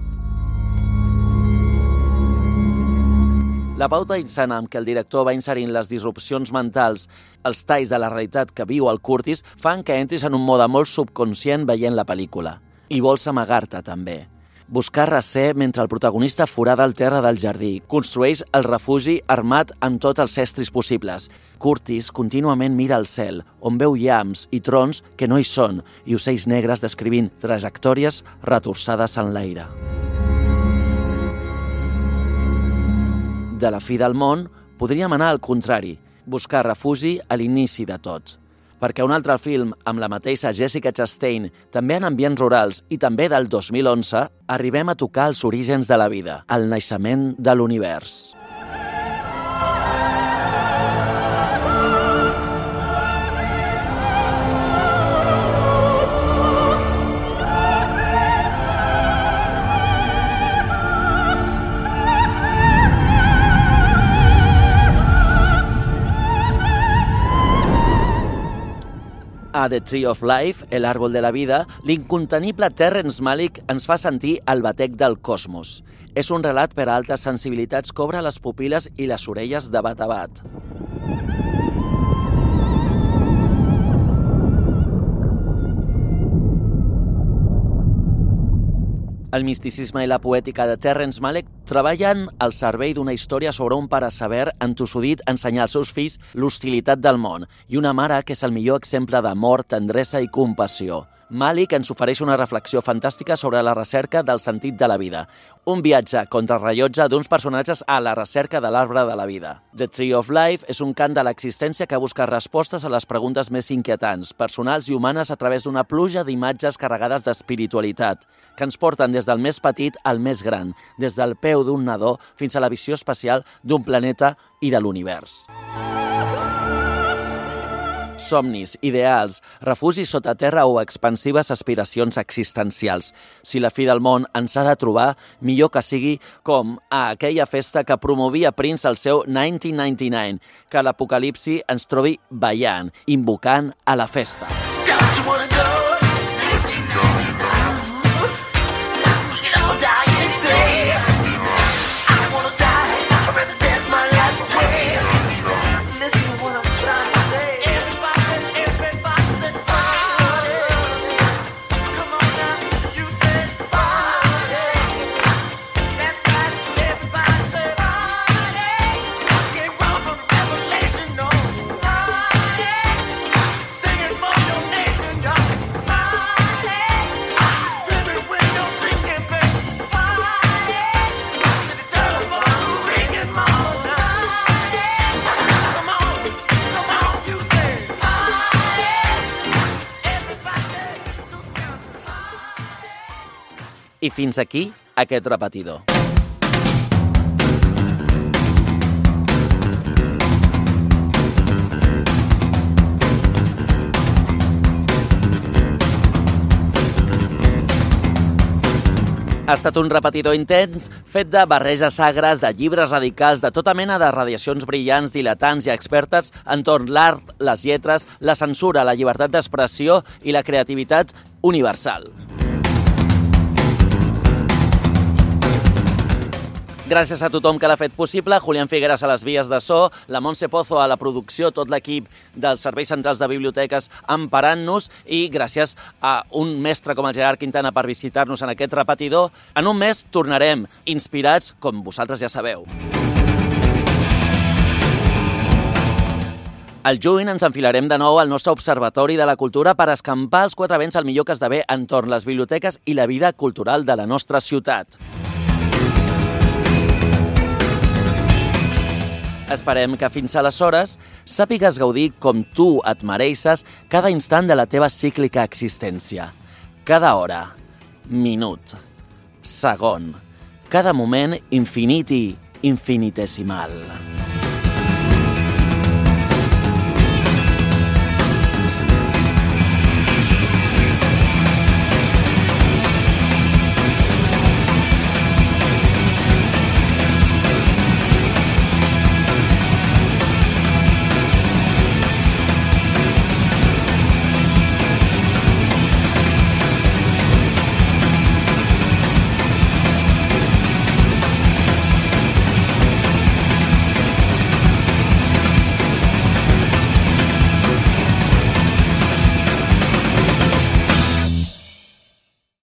La pauta insana amb què el director va inserint les disrupcions mentals, els talls de la realitat que viu el Curtis, fan que entris en un mode molt subconscient veient la pel·lícula. I vols amagar-te, també. Buscar recer mentre el protagonista forada el terra del jardí, construeix el refugi armat amb tots els estris possibles. Curtis contínuament mira al cel, on veu llamps i trons que no hi són, i ocells negres descrivint trajectòries retorçades en l'aire. De la fi del món, podríem anar al contrari, buscar refugi a l'inici de tot. Perquè un altre film amb la mateixa Jessica Chastain, també en ambients rurals i també del 2011, arribem a tocar els orígens de la vida, el naixement de l'univers. A The Tree of Life, el árbol de la vida, l'incontenible Terrence Malick ens fa sentir el batec del cosmos. És un relat per a altes sensibilitats que obre les pupil·les i les orelles de bat a bat. El misticisme i la poètica de Terrence Malick treballen al servei d'una història sobre un pare sever entossudit a ensenyar als seus fills l'hostilitat del món i una mare que és el millor exemple d'amor, tendresa i compassió. Malick ens ofereix una reflexió fantàstica sobre la recerca del sentit de la vida. Un viatge contrarrellotge d'uns personatges a la recerca de l'arbre de la vida. The Tree of Life és un cant de l'existència que busca respostes a les preguntes més inquietants, personals i humanes a través d'una pluja d'imatges carregades d'espiritualitat, que ens porten des del més petit al més gran, des del peu d'un nadó fins a la visió espacial d'un planeta i de l'univers. Somnis, ideals, refugis sota terra o expansives aspiracions existencials. Si la fi del món ens ha de trobar, millor que sigui com a aquella festa que promovia Prince al seu 1999, que l'apocalipsi ens trobi ballant, invocant a la festa. I fins aquí aquest repetidor. Ha estat un repetidor intens, fet de barreges agres, de llibres radicals, de tota mena de radiacions brillants, dilatants i expertes entorn l'art, les lletres, la censura, la llibertat d'expressió i la creativitat universal. Gràcies a tothom que l'ha fet possible, Julián Figueras a les vies de so, la Montse Pozo a la producció, tot l'equip dels Serveis Centrals de Biblioteques emparant-nos i gràcies a un mestre com el Gerard Quintana per visitar-nos en aquest repetidor. En un mes tornarem inspirats, com vosaltres ja sabeu. Al juny ens enfilarem de nou al nostre Observatori de la Cultura per escampar els 4 vents al millor que esdevé entorn les biblioteques i la vida cultural de la nostra ciutat. Esperem que fins aleshores sàpigues gaudir com tu et mereixes cada instant de la teva cíclica existència. Cada hora, minut, segon, cada moment infinit i infinitesimal.